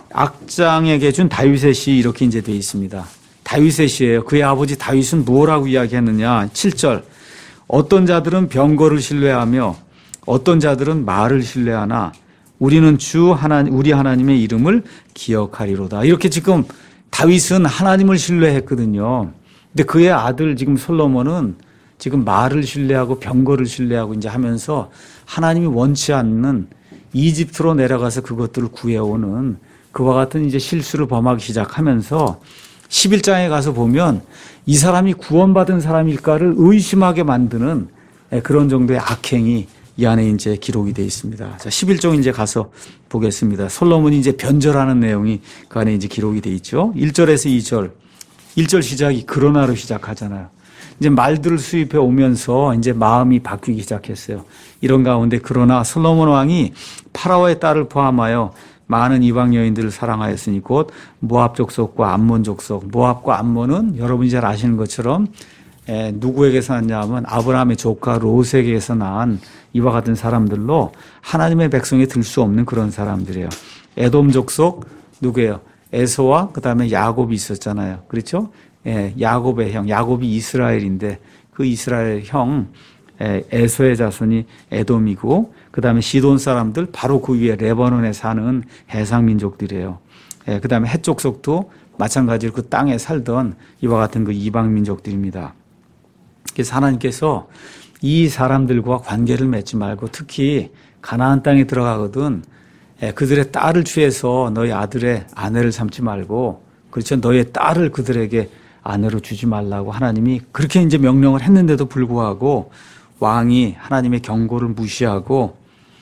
악장에게 준 다윗의 시 이렇게 이제 되어 있습니다. 다윗의 시예요. 그의 아버지 다윗은 뭐라고 이야기했느냐. 칠 절 어떤 자들은 병거를 신뢰하며 어떤 자들은 말을 신뢰하나 우리는 주 하나님, 우리 하나님의 이름을 기억하리로다. 이렇게 지금 다윗은 하나님을 신뢰했거든요. 근데 그의 아들 지금 솔로몬은 지금 말을 신뢰하고 병거를 신뢰하고 이제 하면서 하나님이 원치 않는 이집트로 내려가서 그것들을 구해오는 그와 같은 이제 실수를 범하기 시작하면서 십일 장에 가서 보면 이 사람이 구원받은 사람일까를 의심하게 만드는 그런 정도의 악행이 이 안에 이제 기록이 되어 있습니다. 자, 십일 장 이제 가서 보겠습니다. 솔로몬이 이제 변절하는 내용이 그 안에 이제 기록이 되어 있죠. 일 절에서 이 절. 일 절 시작이 그러나로 시작하잖아요. 이제 말들을 수입해 오면서 이제 마음이 바뀌기 시작했어요. 이런 가운데 그러나 솔로몬 왕이 파라오의 딸을 포함하여 많은 이방 여인들을 사랑하였으니 곧 모압 족속과 암몬 족속. 모압과 암몬은 여러분이 잘 아시는 것처럼 에, 누구에게서 났냐면 아브라함의 조카 롯에게서 난 이와 같은 사람들로 하나님의 백성에 들 수 없는 그런 사람들이에요. 에돔 족속 누구예요? 에서와 그다음에 야곱이 있었잖아요. 그렇죠? 예, 야곱의 형, 야곱이 이스라엘인데 그 이스라엘 형 에서의 자손이 에돔이고 그다음에 시돈 사람들 바로 그 위에 레바논에 사는 해상 민족들이에요. 예, 그다음에 헷 족속도 마찬가지로 그 땅에 살던 이와 같은 그 이방 민족들입니다. 그래서 하나님께서 이 사람들과 관계를 맺지 말고 특히 가나안 땅에 들어가거든 예, 그들의 딸을 취해서 너희 아들의 아내를 삼지 말고 그렇죠. 너의 딸을 그들에게 아내로 주지 말라고 하나님이 그렇게 이제 명령을 했는데도 불구하고 왕이 하나님의 경고를 무시하고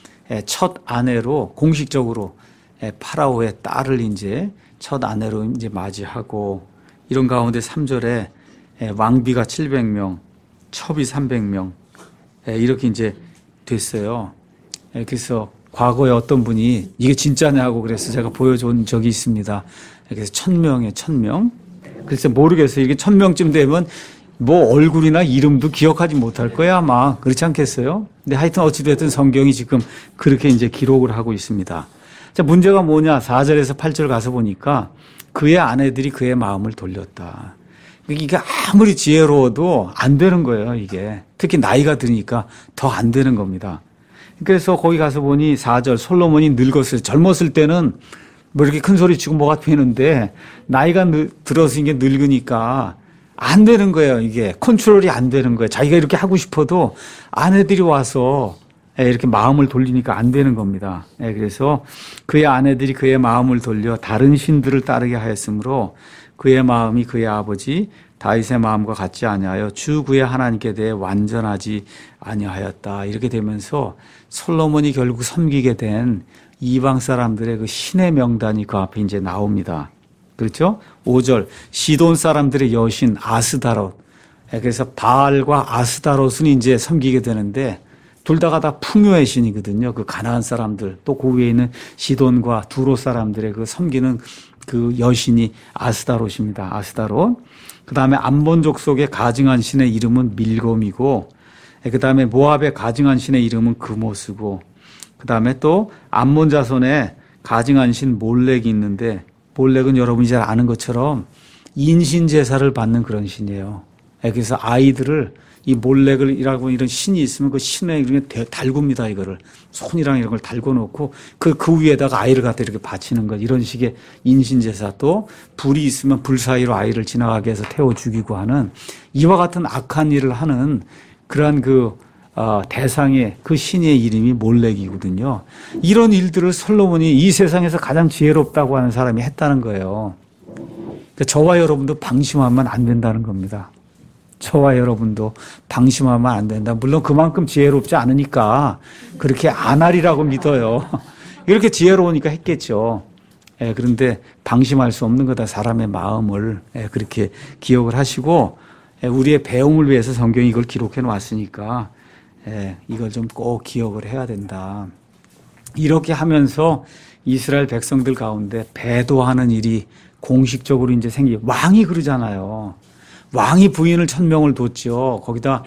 첫 아내로 공식적으로 파라오의 딸을 이제 첫 아내로 이제 맞이하고 이런 가운데 삼 절에 왕비가 칠백 명, 첩이 삼백 명 이렇게 이제 됐어요. 그래서 과거에 어떤 분이 이게 진짜냐 하고 그래서 제가 보여준 적이 있습니다. 그래서 천 명에 천 명. 글쎄 모르겠어요. 이게 천 명쯤 되면 뭐 얼굴이나 이름도 기억하지 못할 거야 아마. 그렇지 않겠어요? 근데 하여튼 어찌됐든 성경이 지금 그렇게 이제 기록을 하고 있습니다. 자, 문제가 뭐냐? 사 절에서 팔 절 가서 보니까 그의 아내들이 그의 마음을 돌렸다. 이게 아무리 지혜로워도 안 되는 거예요, 이게. 특히 나이가 드니까 더 안 되는 겁니다. 그래서 거기 가서 보니 사 절 솔로몬이 늙었을 젊었을 때는 뭐 이렇게 큰 소리 치고 뭐가 되는데 나이가 늙, 들어서 이게 늙으니까 안 되는 거예요. 이게 컨트롤이 안 되는 거예요. 자기가 이렇게 하고 싶어도 아내들이 와서 이렇게 마음을 돌리니까 안 되는 겁니다. 그래서 그의 아내들이 그의 마음을 돌려 다른 신들을 따르게 하였으므로 그의 마음이 그의 아버지 다윗의 마음과 같지 아니하여 주 그의 하나님께 대해 완전하지 아니하였다. 이렇게 되면서 솔로몬이 결국 섬기게 된 이방 사람들의 그 신의 명단이 그 앞에 이제 나옵니다. 그렇죠? 오 절 시돈 사람들의 여신 아스다롯. 그래서 바알과 아스다롯은 이제 섬기게 되는데 둘 다가 다 풍요의 신이거든요. 그 가나안 사람들 또 그 위에 있는 시돈과 두로 사람들의 그 섬기는 그 여신이 아스다롯입니다. 아스다롯. 그 다음에 암몬 족속의 가증한 신의 이름은 밀곰이고 그 다음에 모압의 가증한 신의 이름은 그모스고 그 다음에 또 암몬 자손의 가증한 신 몰렉이 있는데 몰렉은 여러분이 잘 아는 것처럼 인신 제사를 받는 그런 신이에요. 그래서 아이들을 이 몰렉이라고 이런 신이 있으면 그 신의 이름에 달굽니다. 이거를 손이랑 이런 걸 달궈 놓고 그, 그 위에다가 아이를 갖다 이렇게 바치는 것 이런 식의 인신 제사 또 불이 있으면 불 사이로 아이를 지나가게 해서 태워 죽이고 하는 이와 같은 악한 일을 하는 그러한 그 어, 대상의 그 신의 이름이 몰렉이거든요. 이런 일들을 솔로몬이 이 세상에서 가장 지혜롭다고 하는 사람이 했다는 거예요. 그러니까 저와 여러분도 방심하면 안 된다는 겁니다. 저와 여러분도 방심하면 안 된다. 물론 그만큼 지혜롭지 않으니까 그렇게 안 하리라고 믿어요. 이렇게 지혜로우니까 했겠죠. 예, 그런데 방심할 수 없는 거다. 사람의 마음을 예, 그렇게 기억을 하시고 예, 우리의 배움을 위해서 성경이 이걸 기록해 놓았으니까 예, 이걸 좀 꼭 기억을 해야 된다. 이렇게 하면서 이스라엘 백성들 가운데 배도하는 일이 공식적으로 이제 생기. 왕이 그러잖아요. 왕이 부인을 천 명을 뒀죠. 거기다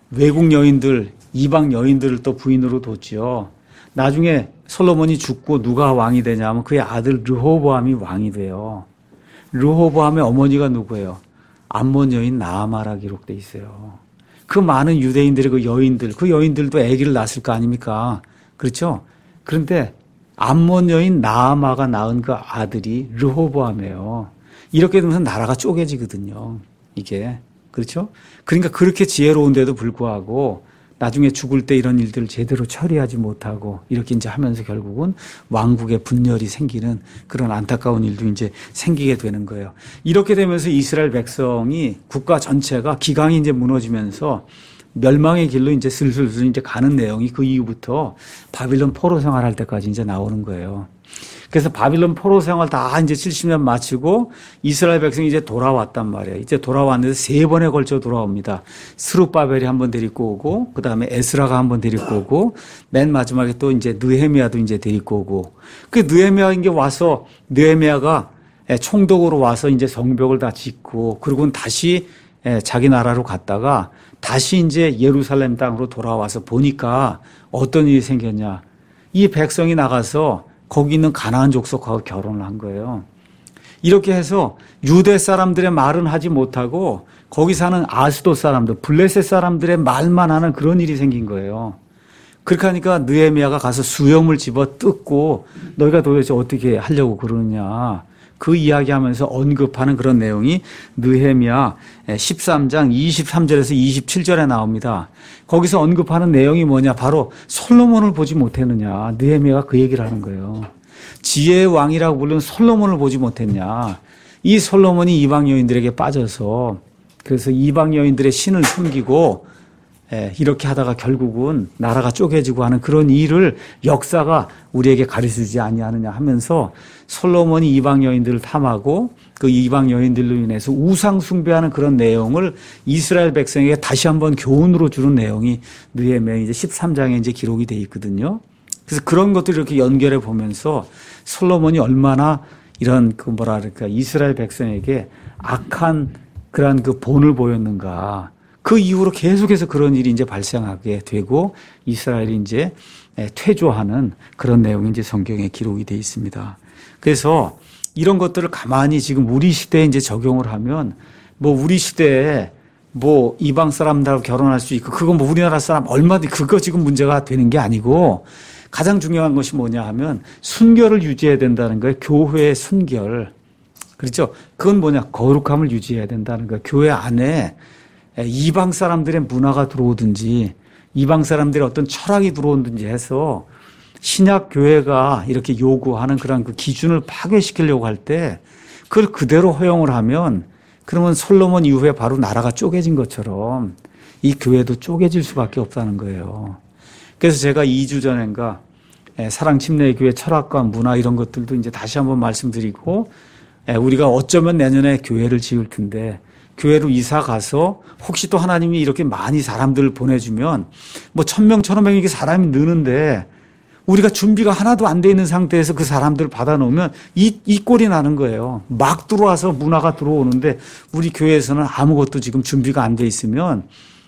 외국 여인들, 이방 여인들을 또 부인으로 뒀죠. 나중에 솔로몬이 죽고 누가 왕이 되냐면 그의 아들 르호보암이 왕이 돼요. 르호보암의 어머니가 누구예요? 암몬 여인 나아마라 기록돼 있어요. 그 많은 유대인들의 그 여인들, 그 여인들도 아기를 낳았을 거 아닙니까? 그렇죠? 그런데 암몬 여인 나아마가 낳은 그 아들이 르호보암이에요. 이렇게 되면서 나라가 쪼개지거든요. 이게. 그렇죠? 그러니까 그렇게 지혜로운데도 불구하고 나중에 죽을 때 이런 일들을 제대로 처리하지 못하고 이렇게 이제 하면서 결국은 왕국의 분열이 생기는 그런 안타까운 일도 이제 생기게 되는 거예요. 이렇게 되면서 이스라엘 백성이 국가 전체가 기강이 이제 무너지면서 멸망의 길로 이제 슬슬슬 이제 가는 내용이 그 이후부터 바빌론 포로 생활할 때까지 이제 나오는 거예요. 그래서 바빌론 포로 생활 다 이제 칠십 년 마치고 이스라엘 백성이 이제 돌아왔단 말이에요. 이제 돌아왔는데 세 번에 걸쳐 돌아옵니다. 스룹바벨이 한 번 데리고 오고, 그 다음에 에스라가 한 번 데리고 오고, 맨 마지막에 또 이제 느헤미야도 이제 데리고 오고. 그 느헤미야 이게 와서, 느헤미야가 총독으로 와서 이제 성벽을 다 짓고, 그리고는 다시 자기 나라로 갔다가 다시 이제 예루살렘 땅으로 돌아와서 보니까 어떤 일이 생겼냐. 이 백성이 나가서 거기 있는 가나안 족속하고 결혼을 한 거예요. 이렇게 해서 유대 사람들의 말은 하지 못하고 거기 사는 아스돗 사람들, 블레셋 사람들의 말만 하는 그런 일이 생긴 거예요. 그렇게 하니까 느헤미야가 가서 수염을 집어 뜯고 너희가 도대체 어떻게 하려고 그러느냐. 그 이야기하면서 언급하는 그런 내용이 느헤미야 십삼 장 이십삼 절에서 이십칠 절에 나옵니다. 거기서 언급하는 내용이 뭐냐? 바로 솔로몬을 보지 못했느냐. 느헤미야가 그 얘기를 하는 거예요. 지혜의 왕이라고 부르는 솔로몬을 보지 못했냐. 이 솔로몬이 이방 여인들에게 빠져서 그래서 이방 여인들의 신을 숨기고 이렇게 하다가 결국은 나라가 쪼개지고 하는 그런 일을 역사가 우리에게 가르쳐주지 아니하느냐 하면서 솔로몬이 이방 여인들을 탐하고 그 이방 여인들로 인해서 우상 숭배하는 그런 내용을 이스라엘 백성에게 다시 한번 교훈으로 주는 내용이 느헤미야 이제 십삼 장에 이제 기록이 돼 있거든요. 그래서 그런 것들을 이렇게 연결해 보면서 솔로몬이 얼마나 이런 그 뭐라 그럴까 이스라엘 백성에게 악한 그런 그 본을 보였는가. 그 이후로 계속해서 그런 일이 이제 발생하게 되고 이스라엘이 이제 퇴조하는 그런 내용이 이제 성경에 기록이 되어 있습니다. 그래서 이런 것들을 가만히 지금 우리 시대에 이제 적용을 하면 뭐 우리 시대에 뭐 이방 사람들하고 결혼할 수 있고 그건 뭐 우리나라 사람 얼마든지 그거 지금 문제가 되는 게 아니고 가장 중요한 것이 뭐냐 하면 순결을 유지해야 된다는 거예요. 교회의 순결. 그렇죠? 그건 뭐냐? 거룩함을 유지해야 된다는 거예요. 교회 안에 이방 사람들의 문화가 들어오든지 이방 사람들의 어떤 철학이 들어오든지 해서 신약 교회가 이렇게 요구하는 그런 그 기준을 파괴시키려고 할 때 그걸 그대로 허용을 하면 그러면 솔로몬 이후에 바로 나라가 쪼개진 것처럼 이 교회도 쪼개질 수밖에 없다는 거예요. 그래서 제가 이 주 전인가 사랑침례교회 철학과 문화 이런 것들도 이제 다시 한번 말씀드리고 우리가 어쩌면 내년에 교회를 지을 텐데 교회로 이사 가서 혹시 또 하나님이 이렇게 많이 사람들을 보내주면 뭐 천 명, 천오 명 이게 사람이 느는데 우리가 준비가 하나도 안 돼 있는 상태에서 그 사람들을 받아 놓으면 이, 이 꼴이 나는 거예요. 막 들어와서 문화가 들어오는데 우리 교회에서는 아무것도 지금 준비가 안 돼 있으면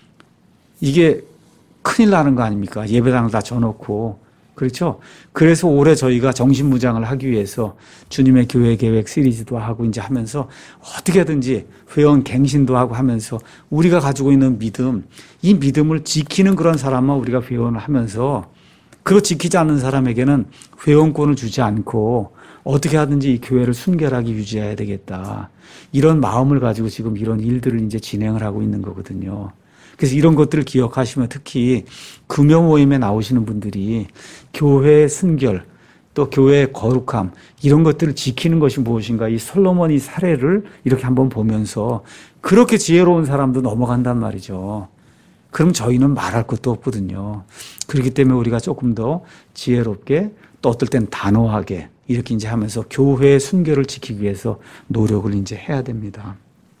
이게 큰일 나는 거 아닙니까? 예배당을 다 져놓고. 그렇죠? 그래서 올해 저희가 정신무장을 하기 위해서 주님의 교회 계획 시리즈도 하고 이제 하면서 어떻게든지 회원 갱신도 하고 하면서 우리가 가지고 있는 믿음, 이 믿음을 지키는 그런 사람만 우리가 회원을 하면서 그거 지키지 않는 사람에게는 회원권을 주지 않고 어떻게 하든지 이 교회를 순결하게 유지해야 되겠다. 이런 마음을 가지고 지금 이런 일들을 이제 진행을 하고 있는 거거든요. 그래서 이런 것들을 기억하시면 특히 금요 모임에 나오시는 분들이 교회의 순결 또 교회의 거룩함 이런 것들을 지키는 것이 무엇인가 이 솔로몬의 사례를 이렇게 한번 보면서 그렇게 지혜로운 사람도 넘어간단 말이죠. 그럼 저희는 말할 것도 없거든요. 그렇기 때문에 우리가 조금 더 지혜롭게 또 어떨 땐 단호하게 이렇게 이제 하면서 교회의 순결을 지키기 위해서 노력을 이제 해야 됩니다.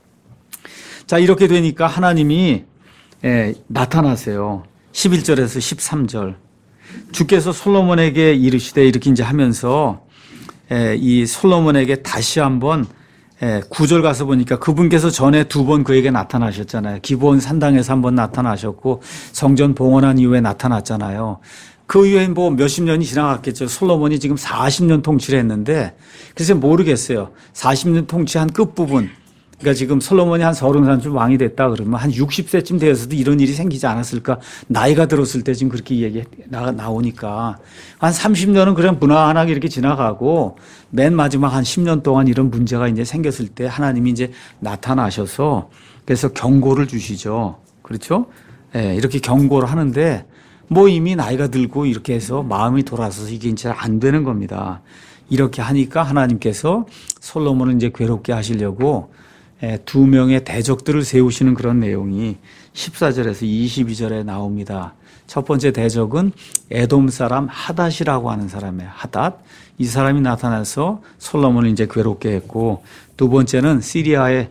자, 이렇게 되니까 하나님이 예, 나타나세요. 십일 절에서 십삼 절. 주께서 솔로몬에게 이르시되 이렇게 이제 하면서 예, 이 솔로몬에게 다시 한번 예, 구 절 가서 보니까 그분께서 전에 두 번 그에게 나타나셨잖아요. 기브온 산당에서 한번 나타나셨고 성전 봉헌한 이후에 나타났잖아요. 그 이후에 뭐 몇십 년이 지나갔겠죠. 솔로몬이 지금 사십 년 통치를 했는데 그래서 모르겠어요. 사십 년 통치한 끝부분 그러니까 지금 솔로몬이 한 서른 살쯤 왕이 됐다 그러면 한 육십 세쯤 되어서도 이런 일이 생기지 않았을까? 나이가 들었을 때 지금 그렇게 얘기 나, 나오니까 한 삼십 년은 그냥 무난하게 이렇게 지나가고 맨 마지막 한 십 년 동안 이런 문제가 이제 생겼을 때 하나님이 이제 나타나셔서 그래서 경고를 주시죠. 그렇죠? 예, 이렇게 경고를 하는데 뭐 이미 나이가 들고 이렇게 해서 마음이 돌아서서 이게 이제 안 되는 겁니다. 이렇게 하니까 하나님께서 솔로몬을 이제 괴롭게 하시려고 두 명의 대적들을 세우시는 그런 내용이 십사 절에서 이십이 절에 나옵니다. 첫 번째 대적은 에돔 사람 하닷이라고 하는 사람이에요. 하닷. 이 사람이 나타나서 솔로몬을 이제 괴롭게 했고, 두 번째는 시리아의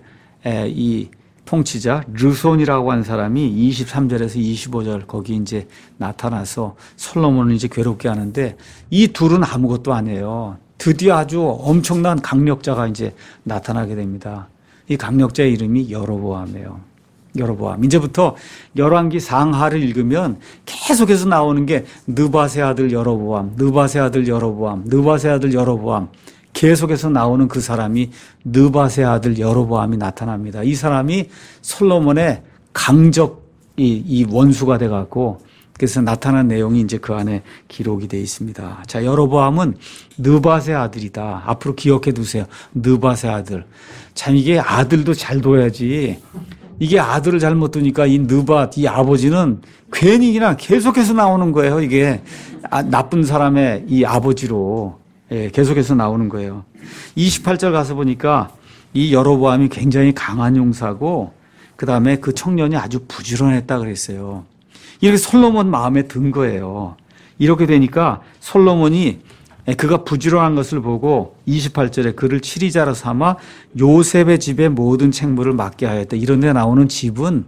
이 통치자 르손이라고 하는 사람이 이십삼 절에서 이십오 절 거기 이제 나타나서 솔로몬을 이제 괴롭게 하는데, 이 둘은 아무것도 아니에요. 드디어 아주 엄청난 강력자가 이제 나타나게 됩니다. 이 강력자의 이름이 여로보암이에요. 여로보암. 이제부터 열왕기 상하를 읽으면 계속해서 나오는 게 느바세 아들 여로보암, 느바세 아들 여로보암, 느바세 아들 여로보암. 계속해서 나오는 그 사람이 느바세 아들 여로보암이 나타납니다. 이 사람이 솔로몬의 강적 이, 이 원수가 돼갖고 그래서 나타난 내용이 이제 그 안에 기록이 되어 있습니다. 자, 여로보암은 느바세 아들이다. 앞으로 기억해 두세요. 느바세 아들. 참 이게 아들도 잘 둬야지. 이게 아들을 잘못 두니까 이 느밧, 이 아버지는 괜히 그냥 계속해서 나오는 거예요. 이게 아, 나쁜 사람의 이 아버지로 예, 계속해서 나오는 거예요. 이십팔 절 가서 보니까 이 여로보암이 굉장히 강한 용사고 그 다음에 그 청년이 아주 부지런했다 그랬어요. 이렇게 솔로몬 마음에 든 거예요. 이렇게 되니까 솔로몬이 그가 부지런한 것을 보고 이십팔 절에 그를 치리자로 삼아 요셉의 집에 모든 책무를 맡게 하였다. 이런 데 나오는 집은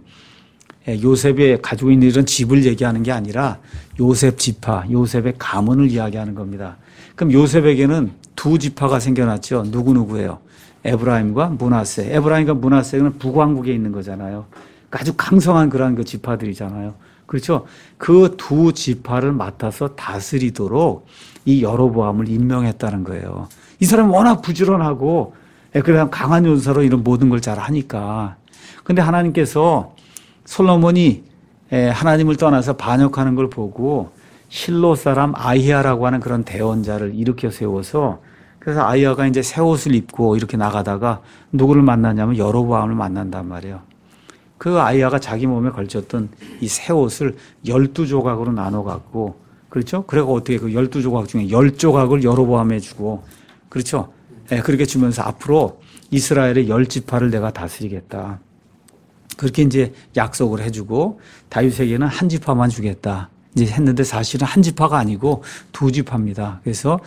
요셉이 가지고 있는 이런 집을 얘기하는 게 아니라 요셉 지파, 요셉의 가문을 이야기하는 겁니다. 그럼 요셉에게는 두 지파가 생겨났죠. 누구누구예요? 에브라임과 므낫세. 에브라임과 므낫세는 북왕국에 있는 거잖아요. 아주 강성한 그런 그 지파들이잖아요. 그렇죠? 그 두 지파를 맡아서 다스리도록 이 여로보암을 임명했다는 거예요. 이 사람은 워낙 부지런하고 그다음 강한 용사로 이런 모든 걸 잘 하니까. 근데 하나님께서 솔로몬이 하나님을 떠나서 반역하는 걸 보고 실로 사람 아히야라고 하는 그런 대원자를 일으켜 세워서 그래서 아히야가 이제 새 옷을 입고 이렇게 나가다가 누구를 만나냐면 여로보암을 만난단 말이에요. 그 아히야가 자기 몸에 걸쳤던 이 새 옷을 열두 조각으로 나눠 갖고 그렇죠? 그래서 어떻게 그 열두 조각 중에 열 조각을 여로보암에 주고 그렇죠? 네, 그렇게 주면서 앞으로 이스라엘의 열 지파를 내가 다스리겠다. 그렇게 이제 약속을 해주고 다윗에게는 한 지파만 주겠다. 이제 했는데 사실은 한 지파가 아니고 두 지파입니다. 그래서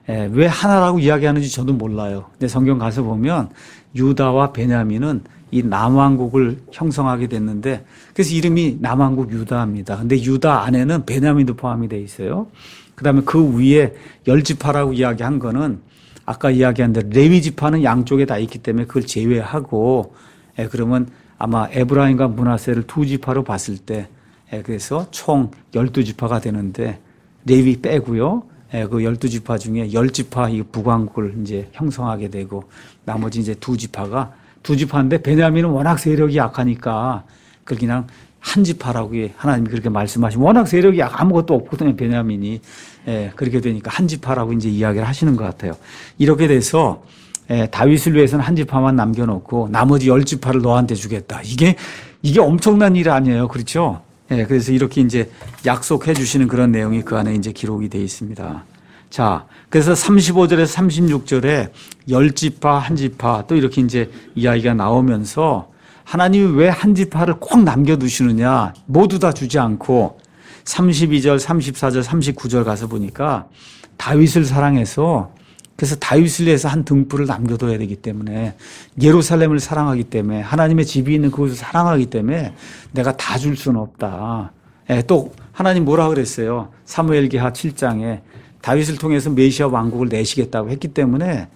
왜 하나라고 이야기하는지 저도 몰라요. 근데 성경 가서 보면 유다와 베냐민은 이 남왕국을 형성하게 됐는데 그래서 이름이 남왕국 유다입니다. 근데 유다 안에는 베냐민도 포함이 돼 있어요. 그다음에 그 위에 열 지파라고 이야기한 거는 아까 이야기한 대로 레위 지파는 양쪽에 다 있기 때문에 그걸 제외하고 예, 그러면 아마 에브라임과 므낫세를 두 지파로 봤을 때 예, 그래서 총 열두 지파가 되는데 레위 빼고요. 예, 그 열두 지파 중에 열 지파 이 북왕국을 이제 형성하게 되고 나머지 이제 두 지파가 두 지파인데 베냐민은 워낙 세력이 약하니까 그 그냥 한 지파라고 하나님이 그렇게 말씀하시면 워낙 세력이 아무것도 없거든요. 베냐민이. 예, 그렇게 되니까 한 지파라고 이제 이야기를 하시는 것 같아요. 이렇게 돼서 예, 다윗을 위해서는 한 지파만 남겨놓고 나머지 열 지파를 너한테 주겠다. 이게 이게 엄청난 일 아니에요. 그렇죠? 예, 그래서 이렇게 이제 약속해 주시는 그런 내용이 그 안에 이제 기록이 되어 있습니다. 자, 그래서 삼십오 절에서 삼십육 절에 열 지파, 한 지파 또 이렇게 이제 이야기가 나오면서 하나님이 왜 한 지파를 꼭 남겨두시느냐 모두 다 주지 않고 삼십이 절, 삼십사 절, 삼십구 절 가서 보니까 다윗을 사랑해서 그래서 다윗을 위해서 한 등불을 남겨둬야 되기 때문에 예루살렘을 사랑하기 때문에 하나님의 집이 있는 그곳을 사랑하기 때문에 내가 다 줄 수는 없다. 예, 또 하나님 뭐라 그랬어요? 사무엘기하 칠 장에 다윗을 통해서 메시아 왕국을 내시겠다고 했기 때문에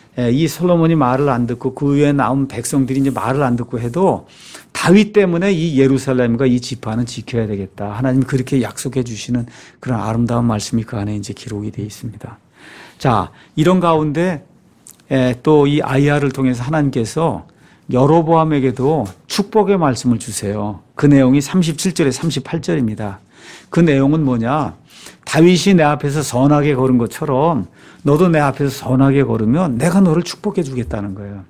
이 솔로몬이 말을 안 듣고 그 위에 나온 백성들이 이제 말을 안 듣고 해도 다윗 때문에 이 예루살렘과 이 지파는 지켜야 되겠다. 하나님이 그렇게 약속해 주시는 그런 아름다운 말씀이 그 안에 이제 기록이 되어 있습니다. 자, 이런 가운데 또 이 아히야를 통해서 하나님께서 여로보암에게도 축복의 말씀을 주세요. 그 내용이 삼십칠 절에 삼십팔 절입니다. 그 내용은 뭐냐? 다윗이 내 앞에서 선하게 걸은 것처럼 너도 내 앞에서 선하게 걸으면 내가 너를 축복해 주겠다는 거예요.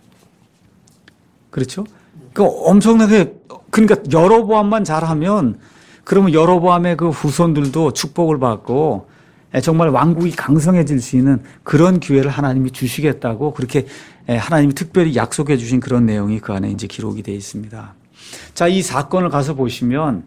그렇죠? 그 엄청나게, 그러니까 여로보암만 잘하면 그러면 여로보암의 그 후손들도 축복을 받고 정말 왕국이 강성해질 수 있는 그런 기회를 하나님이 주시겠다고 그렇게 하나님이 특별히 약속해 주신 그런 내용이 그 안에 이제 기록이 되어 있습니다. 자, 이 사건을 가서 보시면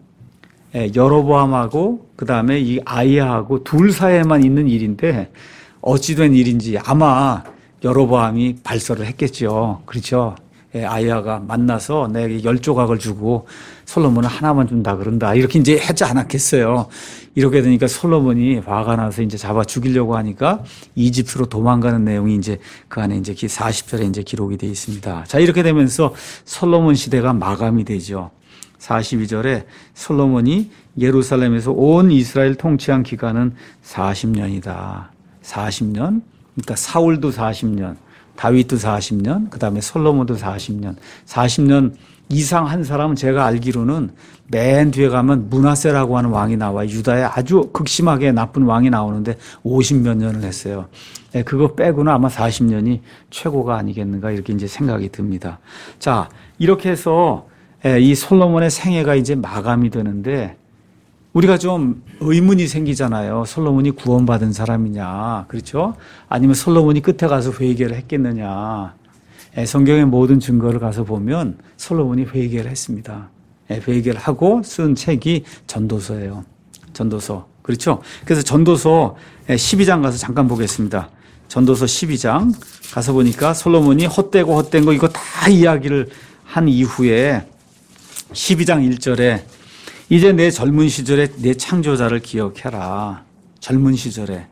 여로보암하고 그다음에 이 아이야하고 둘 사이에만 있는 일인데 어찌된 일인지 아마 여로보암이 발설을 했겠죠. 그렇죠? 아이야가 만나서 내게 열 조각을 주고 솔로몬은 하나만 준다 그런다. 이렇게 이제 하지 않았겠어요. 이렇게 되니까 솔로몬이 화가 나서 이제 잡아 죽이려고 하니까 이집트로 도망가는 내용이 이제 그 안에 이제 사십 절에 이제 기록이 되어 있습니다. 자, 이렇게 되면서 솔로몬 시대가 마감이 되죠. 사십이 절에 솔로몬이 예루살렘에서 온 이스라엘 통치한 기간은 사십 년이다. 사십 년. 그러니까 사울도 사십 년. 다윗도 사십 년, 그 다음에 솔로몬도 사십 년. 사십 년 이상 한 사람은 제가 알기로는 맨 뒤에 가면 므낫세라고 하는 왕이 나와요. 유다에 아주 극심하게 나쁜 왕이 나오는데 오십몇 년을 했어요. 예, 그거 빼고는 아마 사십 년이 최고가 아니겠는가 이렇게 이제 생각이 듭니다. 자, 이렇게 해서 예, 이 솔로몬의 생애가 이제 마감이 되는데 우리가 좀 의문이 생기잖아요. 솔로몬이 구원받은 사람이냐. 그렇죠? 아니면 솔로몬이 끝에 가서 회개를 했겠느냐. 성경의 모든 증거를 가서 보면 솔로몬이 회개를 했습니다. 회개를 하고 쓴 책이 전도서예요. 전도서. 그렇죠? 그래서 전도서 십이 장 가서 잠깐 보겠습니다. 전도서 십이 장 가서 보니까 솔로몬이 헛되고 헛된 거 이거 다 이야기를 한 이후에 십이 장 일 절에 이제 내 젊은 시절에 내 창조자를 기억해라. 젊은 시절에.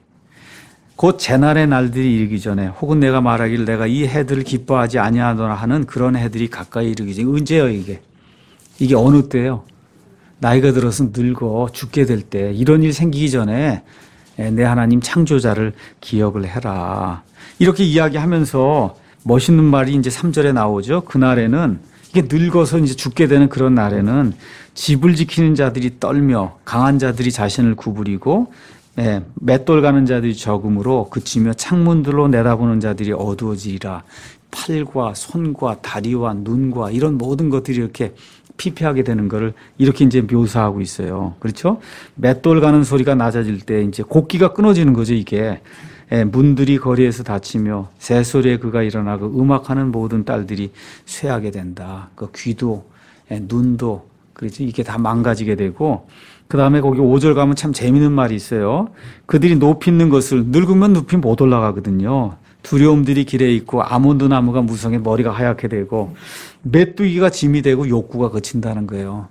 곧 재날의 날들이 이르기 전에 혹은 내가 말하기를 내가 이 해들을 기뻐하지 아니하노라 하는 그런 해들이 가까이 이르기 전에. 언제요 이게? 이게 어느 때요? 나이가 들어서 늙어 죽게 될 때 이런 일 생기기 전에 내 하나님 창조자를 기억을 해라. 이렇게 이야기하면서 멋있는 말이 이제 삼 절에 나오죠. 그날에는 이게 늙어서 이제 죽게 되는 그런 날에는 집을 지키는 자들이 떨며 강한 자들이 자신을 구부리고 예, 맷돌 가는 자들이 적음으로 그치며 창문들로 내다보는 자들이 어두워지리라. 팔과 손과 다리와 눈과 이런 모든 것들이 이렇게 피폐하게 되는 것을 이렇게 이제 묘사하고 있어요. 그렇죠? 맷돌 가는 소리가 낮아질 때 이제 곡기가 끊어지는 거죠, 이게. 예, 문들이 거리에서 닫히며 새소리에 그가 일어나 그 음악하는 모든 딸들이 쇠하게 된다. 그 귀도 예, 눈도 그렇지 이게 다 망가지게 되고 그 다음에 거기 오 절 가면 참 재미있는 말이 있어요. 그들이 높이 있는 것을 늙으면 높이 못 올라가거든요. 두려움들이 길에 있고 아몬드 나무가 무성해 머리가 하얗게 되고 메뚜기가 짐이 되고 욕구가 그친다는 거예요.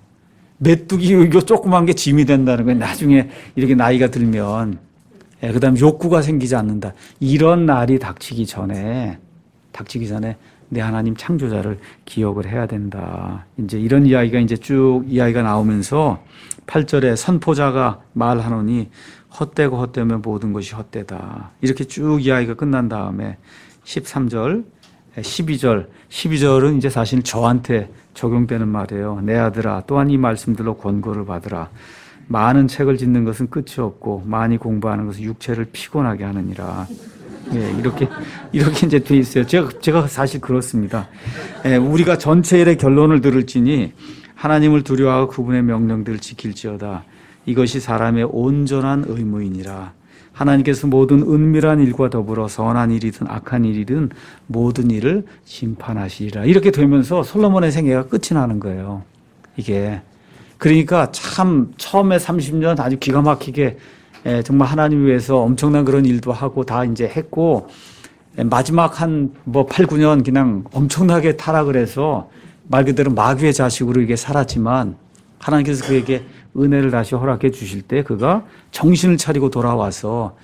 메뚜기 이거 조그만 게 짐이 된다는 거예요. 나중에 이렇게 나이가 들면 예, 그 다음에 욕구가 생기지 않는다. 이런 날이 닥치기 전에 닥치기 전에 내 하나님 창조자를 기억을 해야 된다. 이제 이런 이야기가 이제 쭉 이야기가 나오면서 팔 절에 선포자가 말하노니 헛되고 헛되면 모든 것이 헛되다. 이렇게 쭉 이야기가 끝난 다음에 십삼 절, 십이 절, 십이 절은 이제 사실 저한테 적용되는 말이에요. 내 아들아, 또한 이 말씀들로 권고를 받으라. 많은 책을 짓는 것은 끝이 없고 많이 공부하는 것은 육체를 피곤하게 하느니라. 예, 이렇게, 이렇게 이제 돼 있어요. 제가, 제가 사실 그렇습니다. 예, 우리가 전체 일의 결론을 들을지니 하나님을 두려워하고 그분의 명령들을 지킬지어다. 이것이 사람의 온전한 의무이니라. 하나님께서 모든 은밀한 일과 더불어 선한 일이든 악한 일이든 모든 일을 심판하시리라. 이렇게 되면서 솔로몬의 생애가 끝이 나는 거예요. 이게. 그러니까 참 처음에 삼십 년 아주 기가 막히게 예, 정말 하나님 위해서 엄청난 그런 일도 하고 다 이제 했고 예, 마지막 한 뭐 팔, 구 년 그냥 엄청나게 타락을 해서 말 그대로 마귀의 자식으로 이게 살았지만 하나님께서 그에게 은혜를 다시 허락해 주실 때 그가 정신을 차리고 돌아와서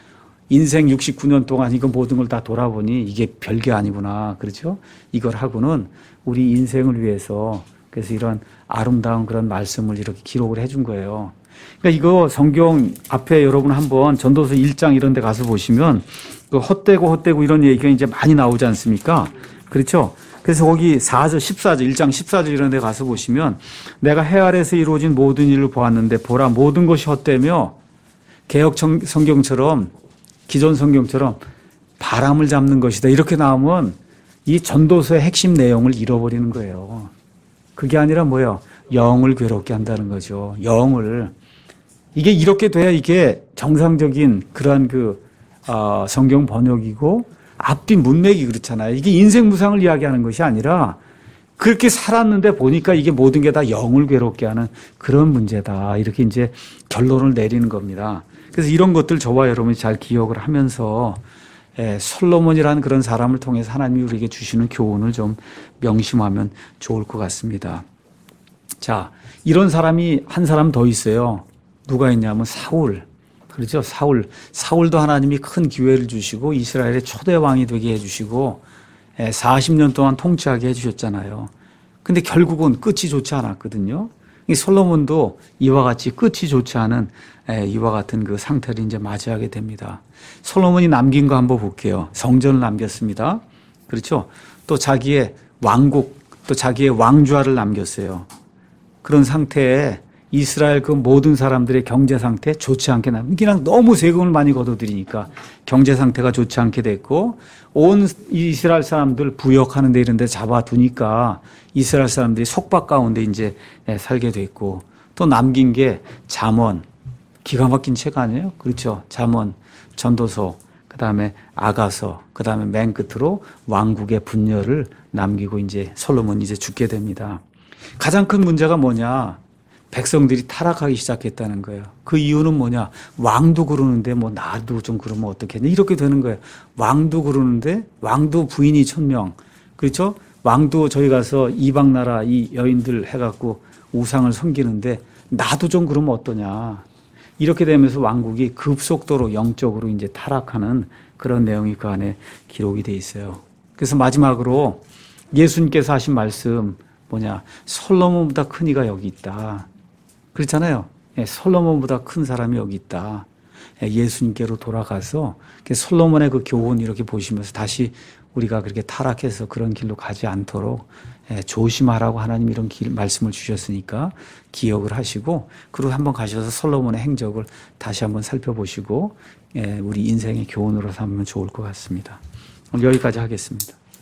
인생 육십구 년 동안 이거 모든 걸 다 돌아보니 이게 별게 아니구나. 그렇죠? 이걸 하고는 우리 인생을 위해서 그래서 이런 아름다운 그런 말씀을 이렇게 기록을 해준 거예요. 그러니까 이거 성경 앞에 여러분 한번 전도서 일 장 이런 데 가서 보시면 그 헛되고 헛되고 이런 얘기가 이제 많이 나오지 않습니까? 그렇죠? 그래서 거기 사 절, 십사 절, 일 장 십사 절 이런 데 가서 보시면 내가 해 아래에서 이루어진 모든 일을 보았는데 보라 모든 것이 헛되며 개역 성경처럼 기존 성경처럼 바람을 잡는 것이다. 이렇게 나오면 이 전도서의 핵심 내용을 잃어버리는 거예요. 그게 아니라 뭐예요? 영을 괴롭게 한다는 거죠. 영을. 이게 이렇게 돼야 이게 정상적인 그러한 그 어, 성경 번역이고 앞뒤 문맥이 그렇잖아요. 이게 인생 무상을 이야기하는 것이 아니라 그렇게 살았는데 보니까 이게 모든 게 다 영을 괴롭게 하는 그런 문제다. 이렇게 이제 결론을 내리는 겁니다. 그래서 이런 것들 저와 여러분이 잘 기억을 하면서 예, 솔로몬이라는 그런 사람을 통해서 하나님이 우리에게 주시는 교훈을 좀 명심하면 좋을 것 같습니다. 자, 이런 사람이 한 사람 더 있어요. 누가 있냐면 사울. 그렇죠? 사울. 사울도 하나님이 큰 기회를 주시고 이스라엘의 초대 왕이 되게 해주시고 사십 년 동안 통치하게 해주셨잖아요. 근데 결국은 끝이 좋지 않았거든요. 이 솔로몬도 이와 같이 끝이 좋지 않은 이와 같은 그 상태를 이제 맞이하게 됩니다. 솔로몬이 남긴 거 한번 볼게요. 성전을 남겼습니다. 그렇죠? 또 자기의 왕국, 또 자기의 왕좌를 남겼어요. 그런 상태에 이스라엘 그 모든 사람들의 경제 상태 좋지 않게 남, 그냥 너무 세금을 많이 걷어들이니까 경제 상태가 좋지 않게 됐고, 온 이스라엘 사람들 부역하는 데 이런 데 잡아두니까 이스라엘 사람들이 속박 가운데 이제 살게 됐고, 또 남긴 게 잠언, 기가 막힌 책 아니에요? 그렇죠. 잠언, 전도서, 그 다음에 아가서, 그 다음에 맨 끝으로 왕국의 분열을 남기고 이제 솔로몬이 이제 죽게 됩니다. 가장 큰 문제가 뭐냐? 백성들이 타락하기 시작했다는 거예요. 그 이유는 뭐냐? 왕도 그러는데 뭐 나도 좀 그러면 어떻겠냐? 이렇게 되는 거예요. 왕도 그러는데 왕도 부인이 천명. 그렇죠? 왕도 저희 가서 이방 나라 이 여인들 해갖고 우상을 섬기는데 나도 좀 그러면 어떠냐? 이렇게 되면서 왕국이 급속도로 영적으로 이제 타락하는 그런 내용이 그 안에 기록이 돼 있어요. 그래서 마지막으로 예수님께서 하신 말씀 뭐냐? 솔로몬보다 큰 이가 여기 있다. 그렇잖아요. 예, 솔로몬보다 큰 사람이 여기 있다. 예, 예수님께로 돌아가서 솔로몬의 그 교훈 이렇게 보시면서 다시 우리가 그렇게 타락해서 그런 길로 가지 않도록 예, 조심하라고 하나님 이런 길, 말씀을 주셨으니까 기억을 하시고, 그리고 한번 가셔서 솔로몬의 행적을 다시 한번 살펴보시고 예, 우리 인생의 교훈으로 삼으면 좋을 것 같습니다. 오늘 여기까지 하겠습니다.